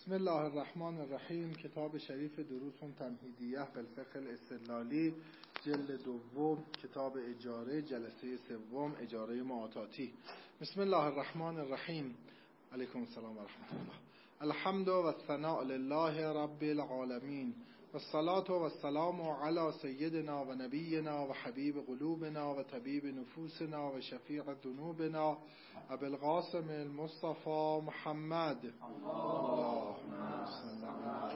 بسم الله الرحمن الرحیم. کتاب شریف دروس تمهیدیه بالفقه الاستدلالی، جلد دوم، کتاب اجاره، جلسه سوم، اجاره معاطاتی. بسم الله الرحمن الرحیم. علیکم السلام و رحمت الله. الحمد و الثناء لله رب العالمین و الصلاة و السلام علی سیدنا و نبینا و حبیب قلوبنا و طبیب نفوسنا و شفیع ذنوبنا ابی القاسم المصطفى محمد. اللهم صل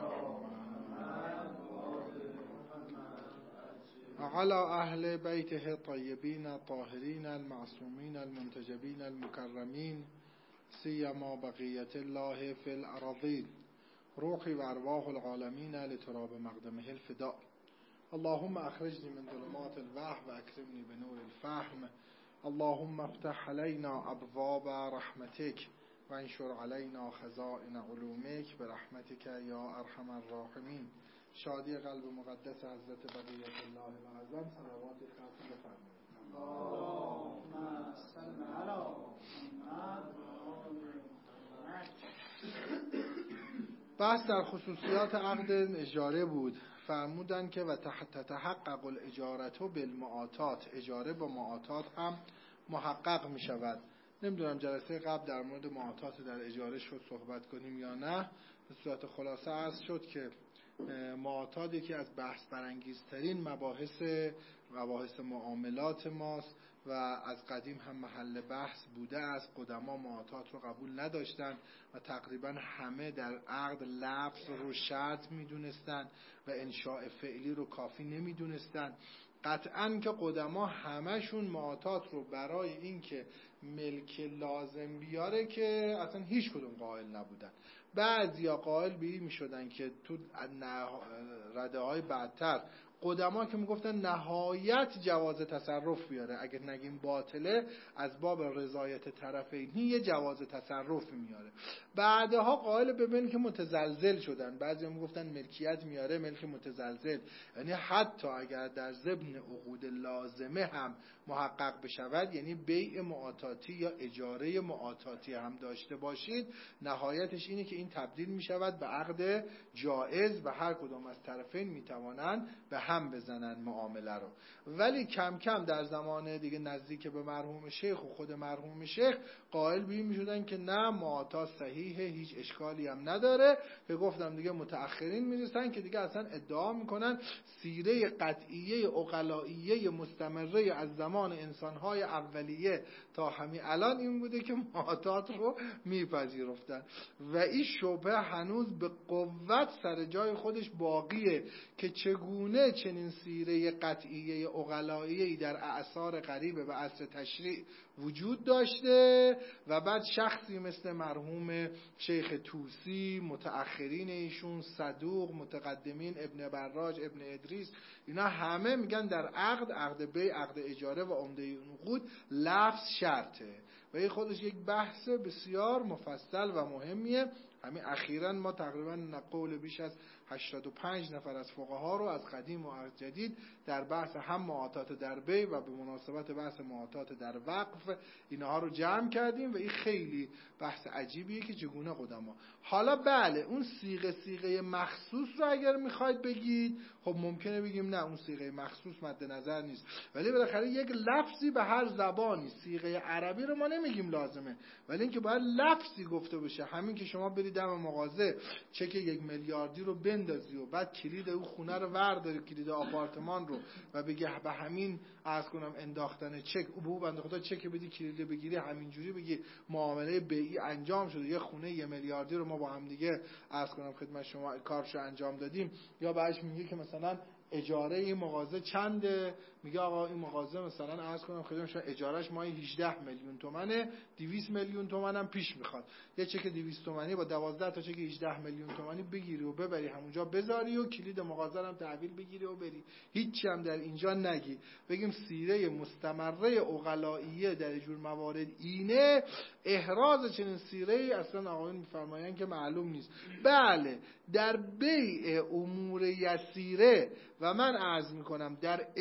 علی اهل بیته الطیبین الطاهرین المعصومین المنتجبین المکرمین سیما بقیت الله فی الارضین، روحی و ارواح العالمین لتراب مقدمه الفداء. اللهم اخرجنی من ظلمات الوهم و اکرمنی بنور الفهم. اللهم افتح علینا ابواب رحمتک و انشر علینا خزائن علومک برحمتک یا ارحم الراحمین. شادی قلب مقدس حضرت بقیت الله العظم، صلوات خاتم بفرمایید. اللهم صل علی محمد. بحث در خصوصیات عقد اجاره بود. فرمودن که و تحقق الاجارة بالمعاطات، اجاره با معاطات هم محقق می شود. نمیدونم جلسه قبل در مورد معاطات در اجاره شد صحبت کنیم یا نه. به صورت خلاصه عرض شد که معاطات یکی از بحث برانگیزترین مباحث معاملات ماست و از قدیم هم محل بحث بوده است. قدما معاطات رو قبول نداشتن و تقریبا همه در عقد لفظ رو شرط میدونستن و انشاء فعلی رو کافی نمیدونستن. قطعاً که قدما همشون معاطات رو برای اینکه ملک لازم بیاره که اصلا هیچ کدوم قائل نبودن. بعضیا قائل به این میشدن که تو رده های بعدتر قدما که میگفتن نهایت جواز تصرف بیاره، اگه نگیم باطله از باب رضایت طرفینی یه جواز تصرف میاره. بعدها قائل به ملک متزلزل شدن. بعضیا میگفتن ملکیت میاره ملک متزلزل، یعنی حتی اگر در ضمن عقود لازمه هم محقق بشود، یعنی بیع معاطاتی یا اجاره معاطاتی هم داشته باشید، نهایتش اینه که این تبدیل میشود به عقد جائز و هر کدام از طرفین میتوانند به هم بزنن معامله رو. ولی کم کم در زمان دیگه نزدیک به مرحوم شیخ و خود مرحوم شیخ قائل به این میشدن که نه، معاطات صحیحه، هیچ اشکالی هم نداره. که گفتم دیگه متأخرین میرسن که دیگه اصلا ادعا میکنن سیره قطعیه عقلائیه مستمره از زمان انسانهای اولیه تا همین الان این بوده که معاطات رو میپذیرفتن و این شبهه هنوز به قوت سر جای خودش باقیه که چگونه چنین سیره قطعیه عقلائیه‌ای در اعصار قریب به عصر تشریع وجود داشته و بعد شخصی مثل مرحوم شیخ طوسی، متأخرین ایشون، صدوق، متقدمین ابن براج، ابن ادریس، اینا همه میگن در عقد بیع، عقد اجاره و عمده نقود لفظ شرطه و این خودش یک بحث بسیار مفصل و مهمیه. همین اخیراً ما تقریباً نقول بیش از 85 نفر از فقها رو از قدیم و از جدید در بحث هم معاطات در بیع و به مناسبت بحث معاطات در وقف اینها رو جمع کردیم و این خیلی بحث عجیبیه که چگونه قدما. حالا بله، اون صیغه مخصوص رو اگر میخواید بگید، خب ممکنه بگیم نه، اون صیغه مخصوص مد نظر نیست، ولی بالاخره یک لفظی به هر زبانی، صیغه عربی رو ما نمیگیم لازمه، ولی اینکه باید لفظی گفته بشه. همین که شما برید دم مغازه چک 1 میلیاردی رو بندازی و بعد کلید اون خونه رو ورداری، کلید آپارتمان رو، و بگی به همین عرض کنم انداختن چک، او بنده خدا چک بدی کلید بگیری، همینجوری بگی معامله بیعی انجام شده، یه خونه 1 میلیاردی رو ما با هم دیگه عرض کنم خدمت شما کارشو انجام دادیم. یا بعدش میگه که مثلا اجاره این مغازه چنده، میگه آقا این مغازه مثلا عرض کنم خدمت شما اجارهش ماهی 18 میلیون تومنه، 200 میلیون تومن هم پیش میخواد. یه چک 200 تومانی با 12 تا چک 18 میلیون تومانی بگیری و ببری همونجا بذاری و کلید مغازه هم تحویل بگیری و بری، هیچی هم در اینجا نگی. بگیم سیره مستمره عقلائیه در جور موارد اینه، احراز چنین سیره اصلا آقایون میفرمایند که معلوم نیست. بله، در بیع امور یسیره و من عرض میکنم در اجاره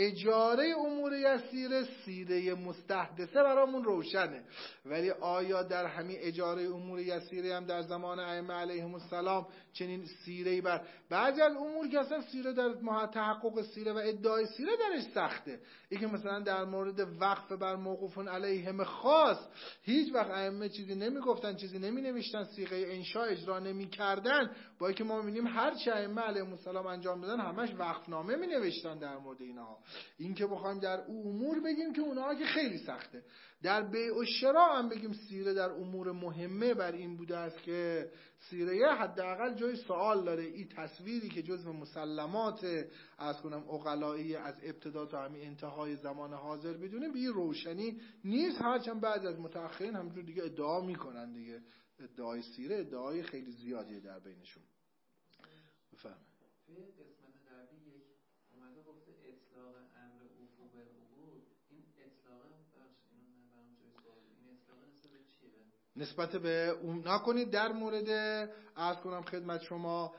اجاره امور یسیره سیره مستحدثه برامون روشنه، ولی آیا در همین اجاره امور یسیره هم در زمان ائمه علیهم السلام چنین سیره‌ای بر بعضی از امور که اصلا سیره در تحقق سیره و ادعای سیره درش سخته، این که مثلا در مورد وقف بر موقوفون علیهم خاص هیچ وقت ائمه چیزی نمیگفتن، چیزی نمینوشتن، صیغه انشاء اجرا نمیکردن، با اینکه ما می‌بینیم هر چه ائمه علیهم السلام انجام دادن همش وقفنامه مینوشتن در مورد اینها. این که بخوایم در امور بگیم که اونها که خیلی سخته. در بیع و شراء هم بگیم سیره در امور مهمه بر این بوده است که سیره حداقل جای سوال داره. این تصویری که جزو مسلمات از کنم عقلایی از ابتدا تا همین انتهای زمان حاضر بدونیم به این روشنی نیست، هرچند بعضی از متأخرین همینجور دیگه ادعا میکنن دیگه. ادعای سیره ادعای خیلی زیادیه در بینشون. بفرمایید. توی قسمت قبلی یک اومده گفته اطلاق امر اوفو بالعقود، این اطلاق اینو برام جای سوال، این اطلاق نسبت به اون نکنید در مورد عرض کنم خدمت شما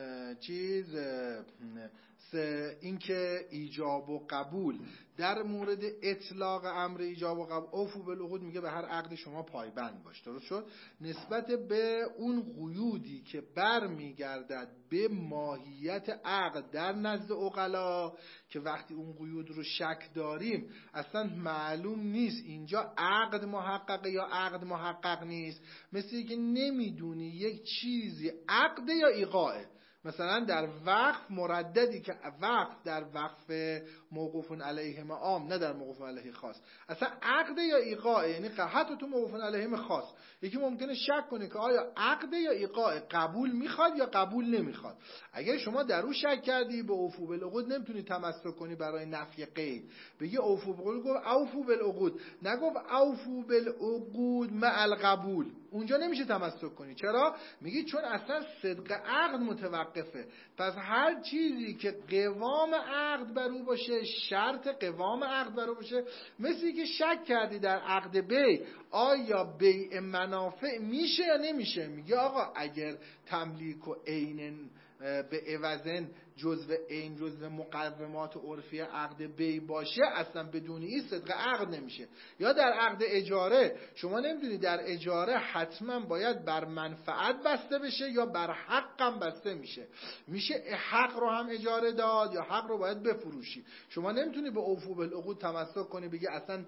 این که ایجاب و قبول در مورد اطلاق امر ایجاب و قبول اوفو بالعقود میگه به هر عقد شما پایبند باش، درست شد؟ نسبت به اون قیودی که بر میگردد به ماهیت عقد در نزد عقلا که وقتی اون قیود رو شک داریم اصلا معلوم نیست اینجا عقد محققه یا عقد محقق نیست، مثل که نمیدونی یک چیزی عقد یا ایقاعه. مثلا در وقف مرددی که وقف در وقف موقوف علیهم عام نه در موقوف علیه خاص اصلا عقد یا ایقاع، یعنی حتی تو موقوف علیهم خاص یکی ممکنه شک کنه که آیا عقد یا ایقاع، قبول میخواد یا قبول نمیخواد. اگر شما در اون شک کردی به اوفو بالعقود نمیتونی تمسک کنی برای نفی قید، بگی اوفو بالعقود، گفت اوفو بالعقود، نگفت اوفو بالعقود مع القبول، اونجا نمیشه تمسک کنی. چرا؟ میگی چون اصلا صدق عقد متوقفه. پس هر چیزی که قوام عقد بر او باشه، شرط قوام عقد بر او باشه، مثلی که شک کردی در عقد بیع آیا بیع منافع میشه یا نمیشه، میگه آقا اگر تملیک و عین به عوضن جزء عین جزء مقومات عرفی عقد بیع باشه اصلا بدون این صدق عقد نمیشه. یا در عقد اجاره شما نمیدونی در اجاره حتما باید بر منفعت بسته بشه یا بر حق هم بسته میشه حق رو هم اجاره داد یا حق رو باید بفروشی. شما نمیتونی به اوفو بالعقود تمسک کنی بگی اصلا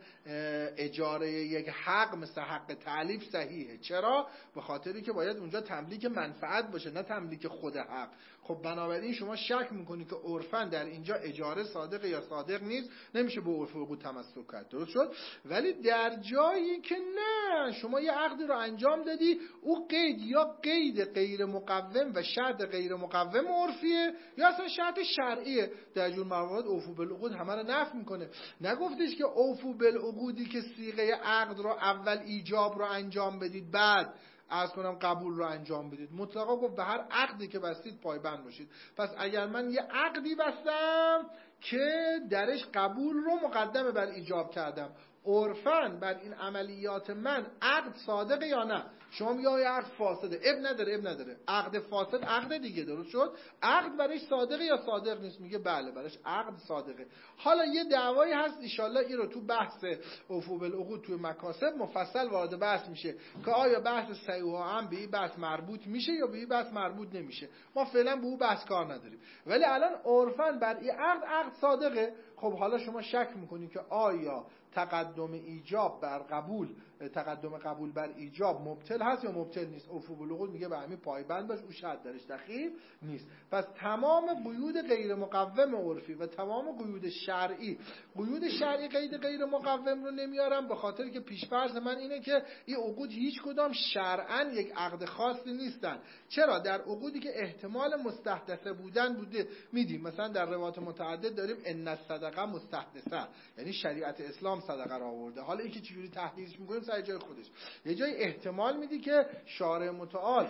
اجاره یک حق مثل حق تعلیف صحیحه. چرا؟ به خاطری که باید اونجا تملیک منفعت باشه نه تملیک خود حق. خب بنابراین شما شک میکنی که عرفاً در اینجا اجاره صادق یا صادق نیست، نمیشه به عرف عقود تمسک کرد، درست شد؟ ولی در جایی که نه شما یه عقدی رو انجام دادی، او قید یا قید غیر مقوم و شرط غیر مقوم عرفیه یا اصلا شرط شرعیه، در جور موارد اوفو بالعقود همه رو نفی میکنه. نگفتش که اوفو بالعقودی که صیغه عقد رو اول ایجاب رو انجام بدید بعد از کنم قبول رو انجام بدید، مطلقا گفت به هر عقدی که بستید پایبند باشید. پس اگر من یه عقدی بستم که درش قبول رو مقدمه بر ایجاب کردم، عرفاً بر این عملیات من عقد صادقه یا نه؟ شما میگه عقد فاسده، اب نداره عقد فاسد عقد دیگه، درست شد؟ عقد برایش صادقه یا صادق نیست؟ میگه بله برایش عقد صادقه. حالا یه دعوایی هست ان شاءالله این رو تو بحث اوفو بالعقود توی مکاسب مفصل وارد بحث میشه که آیا بحث صحیح هم به این بحث مربوط میشه یا به این بحث مربوط نمیشه. ما فعلا به اون بحث کار نداریم، ولی الان عرفاً بر این عقد صادقه. خب حالا شما شک میکنید که آیا تقدم ایجاب بر قبول، تقدم قبول بر ایجاب مبطل هست یا مبطل نیست؟ اوفو بالعقود میگه به همین پایبند باش، او شرط درش دخیل نیست. پس تمام قیود غیر مقوم عرفی و تمام قیود شرعی قید غیر مقوم رو نمیارم، به خاطر که پیش‌فرض من اینه که این عقود هیچ کدام شرعاً یک عقد خاصی نیستن. چرا؟ در عقودی که احتمال مستحدثه بوده میدیم، مثلا در روایات متعدد داریم ان الصدقه مستحدثه، یعنی شریعت اسلام صدقه را آورده. حالا اینکه چجوری تحلیلش میکنیم سر جای خودش، یه جای احتمال میدی که شارع متعال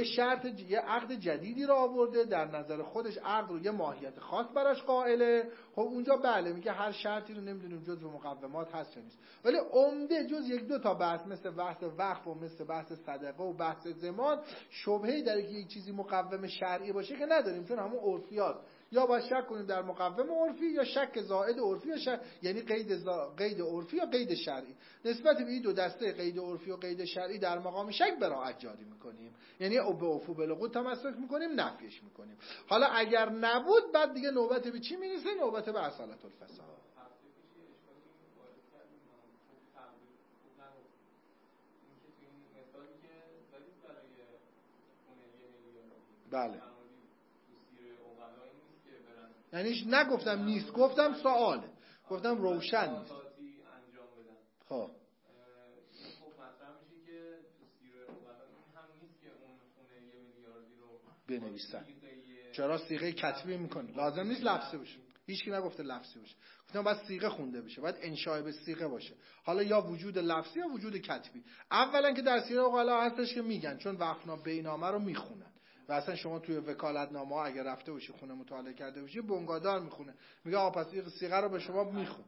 یه عقد جدیدی را آورده، در نظر خودش عقد رو یه ماهیت خاص براش قائله. خب اونجا بله میگه هر شرطی رو نمیدونیم جزء مقومات هست یا نیست. ولی عمده جز یک دو تا بحث مثل بحث وقف و مثل بحث صدقه و بحث ضمان شبهه‌ای در که یک چیزی مقوم شرعی باشه که نداریم، چون همون عرفیات یا باید شک کنیم در مقوم عرفی یا شک زائد عرفی یا شک، یعنی قید عرفی یا قید شرعی. نسبت به این دو دسته قید عرفی و قید شرعی در مقام شک براءت جاری میکنیم، یعنی به افو بالعقود تمسک میکنیم، نفیش میکنیم. حالا اگر نبود بعد دیگه نوبت به چی میرسه؟ نوبت به اصالت الفساد. بله، یعنی نگفتم نیست، گفتم سواله، گفتم روشن نیست. خب بنویسن. چرا صیغه کتبی میکنه؟ لازم نیست لفظی باشه. هیچ کی نگفته لفظی باشه. گفتم باید صیغه خونده بشه، باید انشاء به صیغه باشه. حالا یا وجود لفظی یا وجود کتبی. اولا که در سیره عقلا هستش که میگن چون وقفنا بینامه رو میخونن و اصلا شما توی وکالتنامه ها اگر رفته باشی خونه مطالعه کرده باشی بنگادار میخونه، میگه آقا پس این صیغه رو به شما میخون.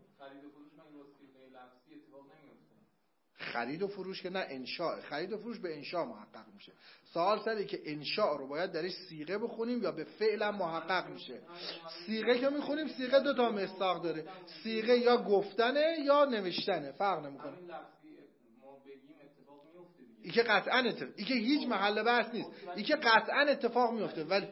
خرید و فروش که نه، انشاء. خرید و فروش به انشاء محقق میشه. سوال سره که انشاء رو باید درش صیغه بخونیم یا به فعل محقق میشه. صیغه که میخونیم صیغه دو تا مصداق داره، صیغه یا گفتنه یا نوشتنه، فرق نمیکنه. این که قطعا این که هیچ محل بحث نیست، این که قطعا اتفاق میفته. ولی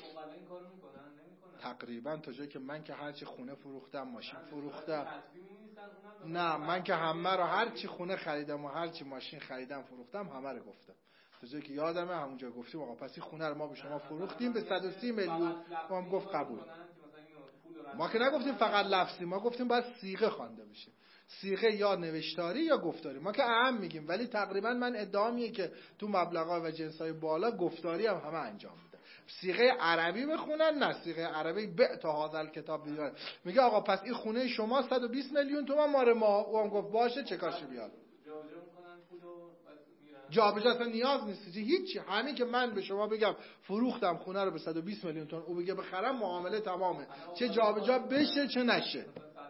تقریبا تا جایی که من که هرچی خونه فروختم، ماشین فروختم، نه من که همه رو هرچی خونه خریدم و هرچی ماشین خریدم فروختم همه رو گفتم. تا جایی که یادمه همونجا گفتیم آقا پس این خونه رو ما به شما فروختیم به 130 میلیون. ما هم گفت قبول. ما که نگفتیم فقط لفظی، ما گفتیم باید صیغه خوانده بشه. صیغه یا نوشتاری یا گفتاری. ما که اهم میگیم، ولی تقریبا من ادعامیه که تو مبلغا و جنسای بالا گفتاری هم همه انجام میده. صیغه عربی بخونن، نه صیغه عربی به تا هازل کتاب بیاد. میگه آقا پس این خونه شما 120 میلیون تومان ماره ما. او هم گفت باشه چه کاشه بیاد. جابجا اصلا نیاز نیست هیچ. همین که من به شما بگم فروختم خونه رو به 120 میلیون تومان، او بگه بخرم، معامله تمامه، چه جابجا بشه چه نشه.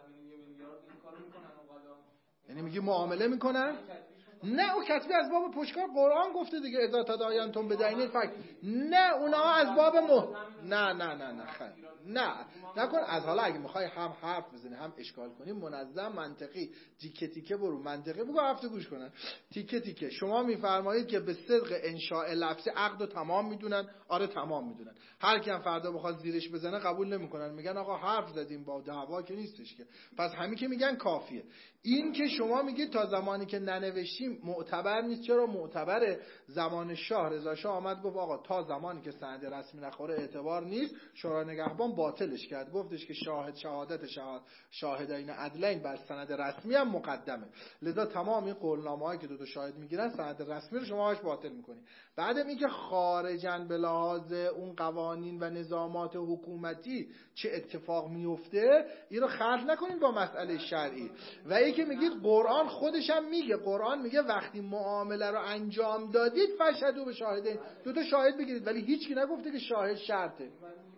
یعنی میگی معامله میکنن؟ نه او کتبی از باب پشتکار قرآن گفته دیگه، اذا تداینتم بدین الفک. نه اونها از باب نه نکن. از حالا اگه میخوای هم حرف بزنی هم اشکال کنی، منظم منطقی تیکه تیکه برو، منطقی بگو، هفته گوش کنن تیکه تیکه. شما میفرمایید که به صدق انشاء لفظی عقد رو تمام میدونن. آره تمام میدونن. هر کی هم فردا بخواد زیرش بزنه قبول نمیکنن، میگن آقا حرف زدیم با دعوا که نیستش که. پس همین که میگن کافیه. این که شما میگید تا زمانی که ننوشتیم معتبر نیست. چرا معتبره؟ زمان شاه رضا شاه آمد گفت آقا تا زمانی که سند رسمی نخوره اعتبار نیست. شورای نگهبان باطلش کرد، گفتش که شهادت شاهدین عدلین بر سند رسمی هم مقدمه، لذا تمام این قولنامه‌هایی که دو تا شاهد میگیرن سند رسمی رو شما باش باطل میکنی. بعدم این که خارجاً به لحاظ اون قوانین و نظامات حکومتی چه اتفاق میفته، این رو خلط نکنید با مسئله شرعی. و این که میگید قرآن خودش هم میگه، قرآن میگه وقتی معامله رو انجام دادید فشهدوا به شاهدین، دو تا شاهد بگیرید. ولی هیچکی نگفته که شاهد شرطه.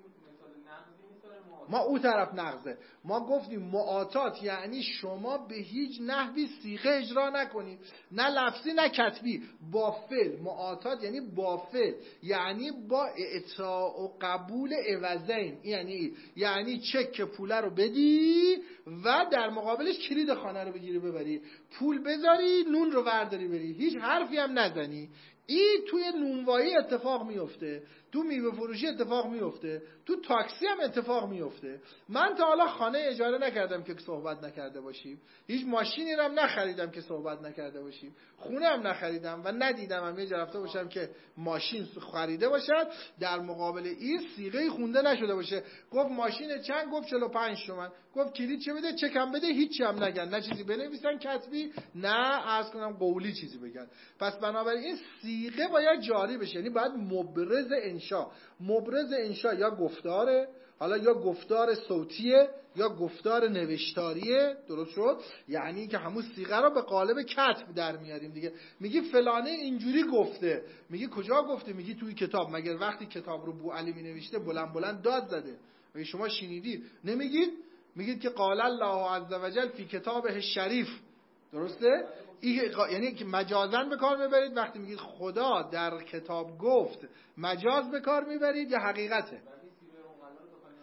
ما اون طرف نقضه. ما گفتیم معاطات یعنی شما به هیچ نحوی صیغه اجرا نکنید، نه لفظی نه کتبی، با فعل. معاطات یعنی با فعل، یعنی با اعطاء و قبول عوضین. یعنی چک پوله رو بدی و در مقابلش کلید خانه رو بگیری ببری، پول بذاری نون رو ورداری بری، هیچ حرفی هم نزنی. این توی نونوایی اتفاق میفته، تو میوه فروشی اتفاق میفته، تو تاکسی هم اتفاق میفته. من تا حالا خانه اجاره نکردم که صحبت نکرده باشیم، هیچ ماشینی رو هم نخریدم که صحبت نکرده باشیم، خونه هم نخریدم و ندیدم هم یه جا رفته باشم که ماشین خریده باشد در مقابل این صیغه خونده نشده باشه. گفت ماشین چند؟ گفت 45 تومن. گفت کلید چه بده؟ چکم بده. هیچی هم نگن، نه چیزی بنویسن کتبی، نه عرض کنم قولی چیزی بگن. پس بنابراین صیغه باید جاری بشه، یعنی باید مبرز انشا. مبرز انشا یا گفتاره، حالا یا گفتار صوتیه یا گفتار نوشتاریه. درست شد؟ یعنی که همون صیغه رو به قالب کتب در میاریم دیگه. میگی فلانه اینجوری گفته، میگی کجا گفته؟ میگی توی کتاب. مگر وقتی کتاب رو بو علی می نوشته بلند بلند داد زده؟ میگی شما شنیدید؟ نمیگید؟ میگید که قال الله عز وجل فی کتابه شریف. درسته؟ یعنی که مجازن به کار میبرید وقتی میگید خدا در کتاب گفت، مجاز به کار میبرید یا حقیقته؟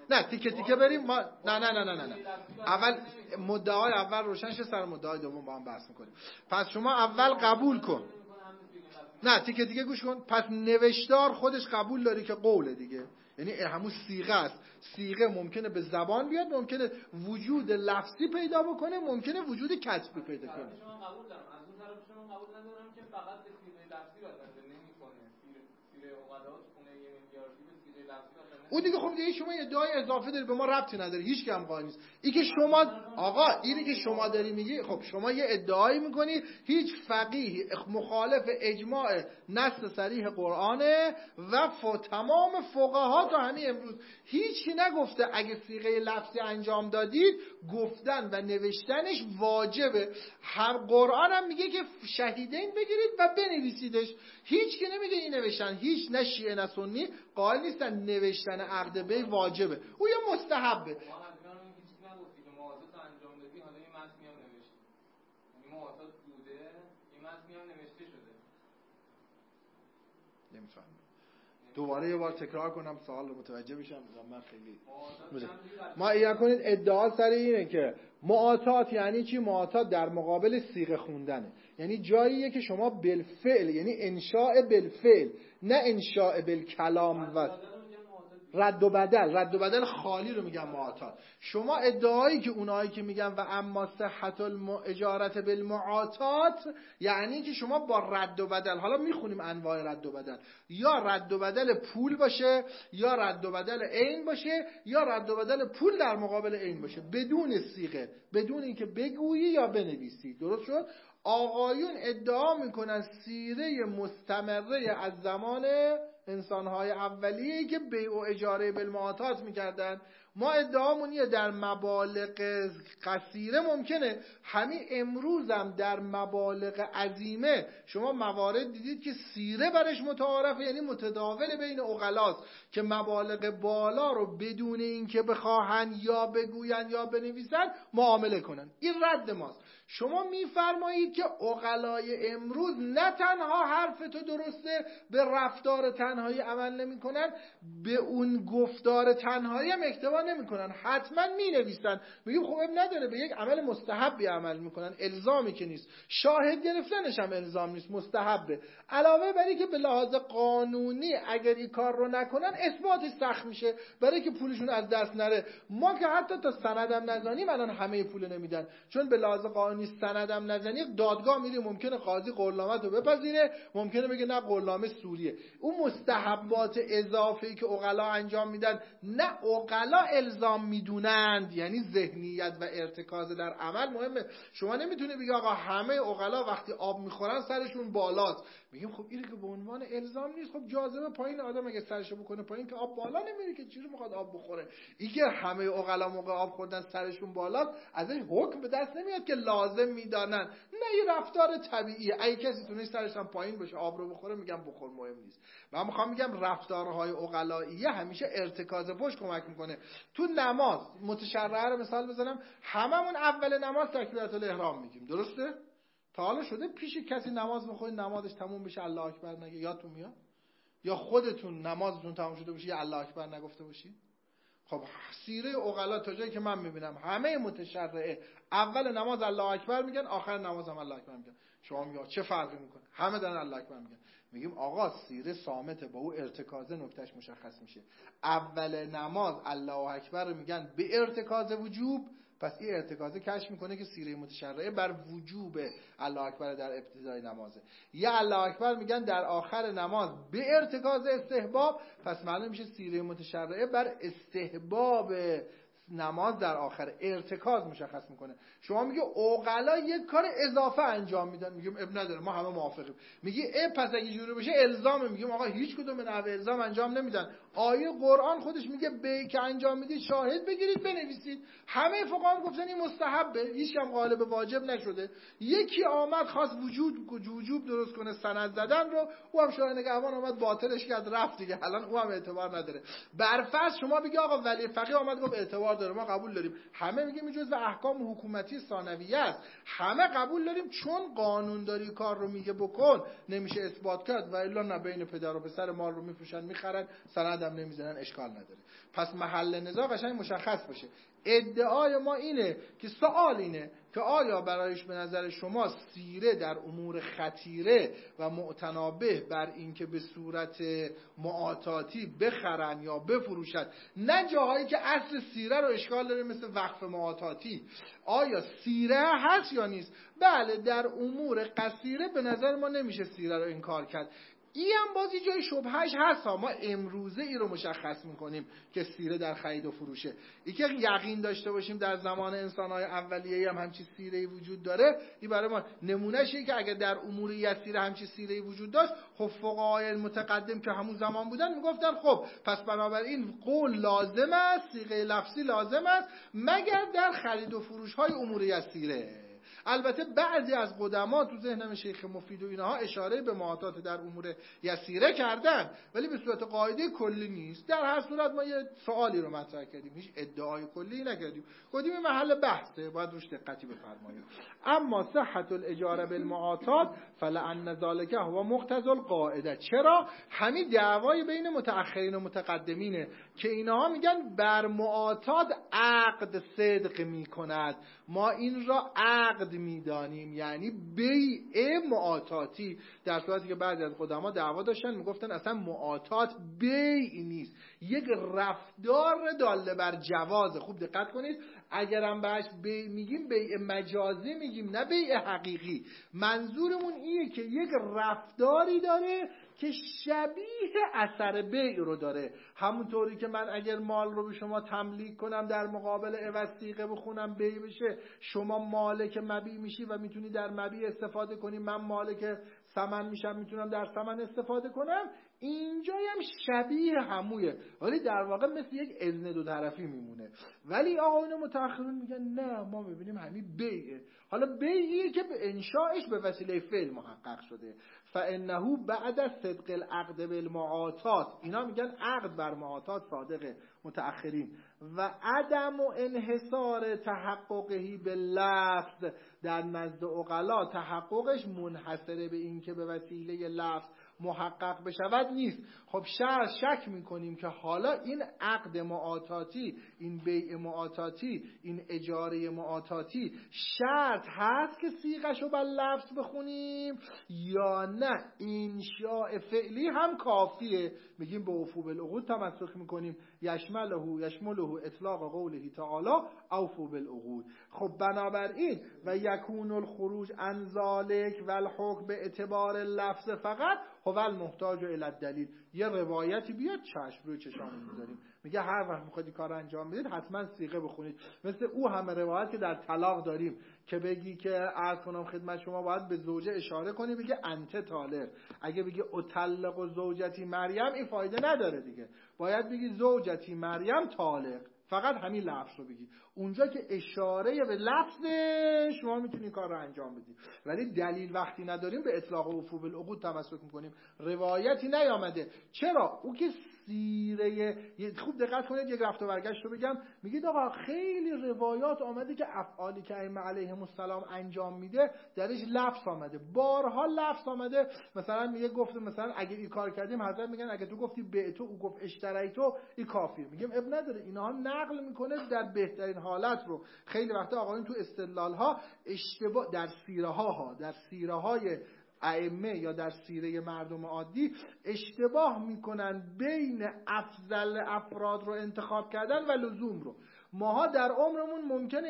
نه تیکه تیکه بریم ما نه اول مدعای اول روشن شه، سر مدعای دوم با هم بحث میکنیم. پس شما اول قبول کن، نه تیکه تیکه گوش کن. پس نوشتار خودش قبول داری که قوله دیگه، یعنی همون صیغه است. صیغه ممکنه به زبان بیاد، ممکنه وجود لفظی پیدا بکنه، ممکنه وجود کتبی پیدا کنه. شما قبول دارم، از اون طرف شما قبول ندارم که فقط به صیغه لفظی بسنده نمیکنه. صیغه اوقات خونه یه میلیاردی به صیغه لفظی بسنده. اون دیگه خب دیگه شما ادعای اضافه داری، به ما ربطی نداره، هیچ کی هم قائل نیست. این که شما آقا اینی که شما داری میگی، خب شما یه ادعایی میکنی، هیچ فقیه مخالف اجماع نص صریح قرآنه و تمام فقها تا همین امروز هیچ کی نگفته اگه صیغه لفظی انجام دادید گفتن و نوشتنش واجبه. هر قرآن هم میگه که شهیدین بگیرید و بنویسیدش. هیچ کی نمیگه این نوشتن، هیچ نه شیعه نه سنی قائل نیستن نوشتن عقد بی واجبه، او یه مستحبه. نمیفهمم. دوباره یه بار تکرار کنم سوال رو متوجه بشم. من خیلی ما ایا کنید ادعا سر اینه که معاطات یعنی چی؟ معاطات در مقابل صیغه خوندنه، یعنی جاییه که شما بالفعل، یعنی انشاء بالفعل نه انشاء بالکلام و رد و بدل خالی رو میگن معاطات. شما ادعایی که اونایی که میگن و اما صحت الاجارت بالمعاطات یعنی که شما با رد و بدل، حالا میخونیم انواع رد و بدل، یا رد و بدل پول باشه، یا رد و بدل عین باشه، یا رد و بدل پول در مقابل عین باشه، بدون صیغه، بدون اینکه بگویی یا بنویسی. درست شد؟ آقایون ادعا میکنن سیره مستمره از زمان انسانهای اولیه‌ای که بیع و اجاره بالمعاطات میکردن. ما ادعامونیه در مبالغ قصیره ممکنه، همین امروزم در مبالغ عظیمه شما موارد دیدید که سیره برش متعارفه، یعنی متداول بین عقلاست که مبالغ بالا رو بدون اینکه بخواهن یا بگوین یا بنویسن معامله کنن. این رد ماست. شما میفرمایید که عقلای امروز نه تنها حرف تو درسته به رفتار تنهایی عمل نمی کنن، به اون گفتار تنهایی هم اکتفا نمی کنن، حتما می نویسن. میگیم خب نداره، به یک عمل مستحبی عمل میکنن، الزامی که نیست، شاهد گرفتنش هم الزام نیست، مستحبه. علاوه بر این که به لحاظ قانونی اگر این کار رو نکنن اثباتش سخت میشه برای که پولشون از دست نره. ما که حتی تا سندم نزنیم الان همه پول نمیدن، چون به لحاظ قانونی سندم نزنی دادگاه میری، ممکنه قاضی قولنامه رو بپذیره، ممکنه بگه نه قولنامه سوریه. اون مستحبات اضافه‌ای که عقلا انجام میدن نه عقلا الزام میدونند، یعنی ذهنیت و ارتکاز در عمل مهمه. شما نمیتونی بگی آقا همه عقلا وقتی آب میخورن سرشون بالاست. میگیم خب اینه که به عنوان الزام نیست، خب جاذبه پایین، آدم اگه سرشو بکنه پایین که آب بالا نمیره که، چجوری میخواد آب بخوره؟ اینکه همه عقلا موقع آب خوردن سرشون بالاست ازش حکم به دست نمیاد که لازم میدانن، نه این رفتار طبیعیه. اگه کسی تونست سرش هم پایین باشه آب رو بخوره میگم بخور، مهم نیست. من میخوام میگم رفتارهای عقلاییه همیشه ارتکاز پشت کمک میکنه. تو نماز متشرعه رو مثال بزنم، هممون اول نماز تکبیرات الاحرام میگیم، درسته؟ تا حالا شده پیش کسی نماز میخونید نمازش تموم بشه الله اکبر نگه؟ یادتون میاد؟ یا خودتون نمازتون تموم شده باشه یا الله اکبر نگفته باشید؟ خب سیره عقلا تا جایی که من میبینم همه متشرعه اول نماز الله اکبر میگن، آخر نماز هم الله اکبر میگن. شما میگید چه فرقی میکنه؟ همه دارن الله اکبر میگن. میگیم آقا سیره صامته، با او ارتکاز نکتهش مشخص میشه. اول نماز الله اکبر میگن به ارتکاز وجوب، پس این ارتکازه کشف میکنه که سیره متشرعه بر وجوب الله اکبر در ابتدای نمازه. یا الله اکبر میگن در آخر نماز به ارتکاز استحباب، پس معلوم میشه سیره متشرعه بر استحباب نماز در آخر ارتکاز مشخص میکنه. شما میگه عقلا یک کار اضافه انجام میدن، میگیم اب نداره، ما همه موافقیم. میگی پس اگه جوری بشه الزامه، میگیم آقا هیچ کدوم من الزام انجام نمیدن. آیه قرآن خودش میگه به که انجام میدید شاهد بگیرید بنویسید. همه فقها گفتن این مستحبه، هیچ هم قائل به واجب نشده. یکی آمد خواست وجوب درست کنه سند زدن رو، او هم شاهد نگهبان آمد باطلش کرد رفت دیگه، الان او هم اعتبار نداره. برفرض شما بگی آقا ولی فقیه آمد گفت اعتبار داره، ما قبول داریم. همه میگیم این جزء احکام حکومتی ثانویه است، همه قبول داریم، چون قانونداری کار رو میگه بکن نمیشه اثبات کرد و الا نه بین پدر و پسر مال رو میفروشن میخرن، سندم نمیزنن، اشکال نداره. پس محل نزاع قشنگ مشخص باشه. ادعای ما اینه که سوال اینه که آیا برایش به نظر شما سیره در امور خطیره و معتنابه بر اینکه به صورت معاطاتی بخرن یا بفروشن، نه جاهایی که اصل سیره رو اشکال داره مثل وقف معاطاتی، آیا سیره هست یا نیست؟ بله در امور قصیره به نظر ما نمیشه سیره رو انکار کرد. این هم بازی جای شبهش هست ها. ما امروزه این رو مشخص میکنیم که سیره در خرید و فروشه. این که یقین داشته باشیم در زمان انسان‌های اولیه هم همچی سیره‌ای وجود داره، این برای ما نمونهشه که اگر در امور یسیره همچی سیره‌ای وجود داشت، خب فقهای متقدم که همون زمان بودن میگفتن خب پس بنابراین قول لازم است، صیغه لفظی لازم است مگر در خرید و فروش‌های امور یسیره. البته بعضی از قدما تو ذهنم شیخ مفید و اینها اشاره به معاطات در امور یسیره کردن، ولی به صورت قاعده کلی نیست. در هر صورت ما یه سوالی رو مطرح کردیم، هیچ ادعای کلی نکردیم، گفتیم این محل بحثه، باید روش دقتی بفرمایید. اما صحت الاجاره بالمعاطات فلان ذلک هو مقتضی القاعده. چرا؟ همین دعوای بین متأخرین و متقدمینه که اینها میگن بر معاطات عقد صدق میکند، ما این را عقد میدانیم، یعنی بیع معاطاتی، در صورتی که بعضی از قدما دعوا داشتن میگفتن اصلا معاطات بیع نیست، یک رفتار داله بر جواز. خوب دقت کنید، اگرم بهش بیع میگیم بیع مجازی میگیم نه بیع حقیقی. منظورمون اینه که یک رفتاری داره که شبیه اثر بیع رو داره. همونطوری که من اگر مال رو به شما تملیک کنم در مقابل عوض صیغه بخونم بیع بشه، شما مالک مبیع میشی و میتونی در مبیع استفاده کنی، من مالک ثمن میشم میتونم در ثمن استفاده کنم. اینجایی هم شبیه همویه، ولی در واقع مثل یک اذن دو طرفی میمونه. ولی آقایون متأخرین میگن نه، ما میبینیم همین بیعه. حالا بیعیه که به انشاءش به وسیله فعل محقق شده. فانه بعد از صدق العقد بالمعاطات، اینا میگن عقد بر معاطات صادقه متأخرین، و عدم و انحصار تحققهی به لفظ در نزد عقلا، تحققش منحصره به این که به وسیله لفظ محقق بشود نیست. خب شک میکنیم که حالا این عقد معاطاتی، این بیع معاطاتی، این اجاره معاطاتی شرط هست که صیغه‌شو بر لفظ بخونیم یا نه انشاء فعلی هم کافیه. میگیم به وفو بالعقود تمسک میکنیم، یشمله اطلاق قوله تعالی اوفو بالعقود. خب بنابراین و یکون الخروج عن ذلک و الحکم به اعتبار لفظ فقط هو المحتاج الی الدلیل. یه روایتی بیاد چشم روی چشامون میذاریم، میگه هر وقت میخواید کار انجام بدید حتما صیغه بخونید. مثل او همه روایت که در طلاق داریم که بگی که عرض کنم خدمت شما باید به زوجه اشاره کنی، بگه انت طالق. اگه بگی اطلق و زوجتی مریم این فایده نداره دیگه، باید بگی زوجتی مریم طالق، فقط همین لفظ رو بگی. اونجا که اشاره به لفظ شما میتونید کار رو انجام بدید. ولی دلیل وقتی نداریم به اطلاق و وفو بالعقود تمسک میکنیم. روایتی نیامده. چرا؟ او که سیره، خوب دقت کنید یک رفت و برگشت رو بگم، میگید آقا خیلی روایات آمده که افعالی که ائمه علیهم السلام انجام میده درش لفظ آمده، بارها لفظ آمده. مثلا میگه گفت مثلا اگه این کار کردیم حضرت میگن اگه تو گفتی بعتو او گفت اشتریتو این کافر. میگم اب نداره، اینها نقل میکنه در بهترین حالت رو. خیلی وقتا آقایون تو استدلال ها اشتباه در سیره ها، در سیره های ائمه یا در سیره مردم عادی اشتباه میکنن بین افضل افراد رو انتخاب کردن و لزوم رو. ماها در عمرمون ممکنه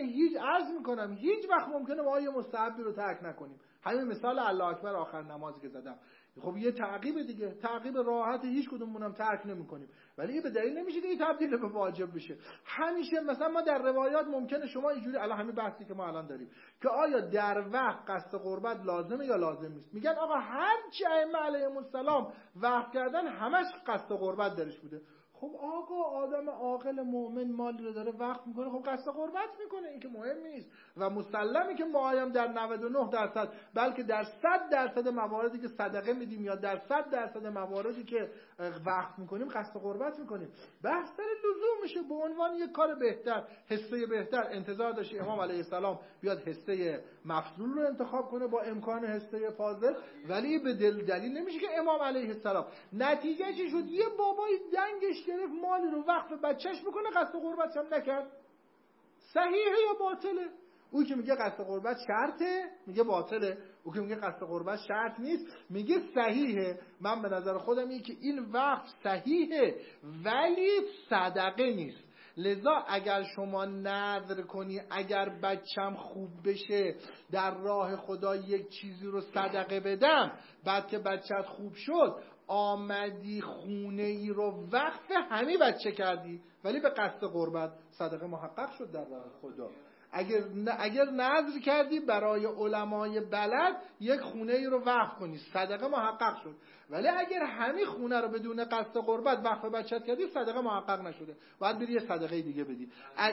هیچ وقت ممکنه ما یه مستحبی رو ترک نکنیم. همین مثال الله اکبر آخر نمازی که زدم، خب یه تعقیب دیگه، تعقیب راحت، هیچ کدومون هم ترک نمی‌کنیم، ولی این به دلیل نمیشه که این تبدیل به واجب بشه. همیشه مثلا ما در روایات ممکنه شما اینجوری، الان همین بحثی که ما الان داریم که آیا در وقت قصد قربت لازمه یا لازم نیست، میگن آقا هر چی ائمه علیهم السلام وقت کردن همش قصد قربت درش بوده. خب آقا آدم عاقل مؤمن مالی رو داره وقف میکنه، خب قصد قربت میکنه، این که مهم نیست و مسلمه که ما هم در 99% بلکه در 100% مواردی که صدقه میدیم یا در 100% مواردی که وقف میکنیم قصد قربت میکنیم. بحث سر لزوم میشه به عنوان یک کار بهتر، حصه بهتر. انتظار داشتی امام علیه السلام بیاد حصه مفضول رو انتخاب کنه با امکان حصه فاضل، ولی به دلیل نمیشه که امام علیه السلام نتیجه چی شد؟ یه بابای دنگش گرفت مالی رو وقف بچهش بکنه، قصد قربت هم نکرد. صحیحه یا باطله؟ او که میگه قصد قربت شرطه میگه باطله، او که میگه قصد قربت شرط نیست میگه صحیحه. من به نظر خودم اینه که این وقف صحیحه ولی صدقه نیست. لذا اگر شما نذر کنی اگر بچم خوب بشه در راه خدا یک چیزی رو صدقه بدم، بعد که بچت خوب شد آمدی خونه ای رو وقف همین بچه کردی ولی به قصد قربت، صدقه محقق شد در راه خدا. اگر نذر کردی برای علمای بلد یک خونه ای رو وقف کنی، صدقه محقق شد. ولی اگر همین خونه رو بدون قصد قربت وقف بچت کردی، صدقه محقق نشده، باید بری یه صدقه دیگه بدی.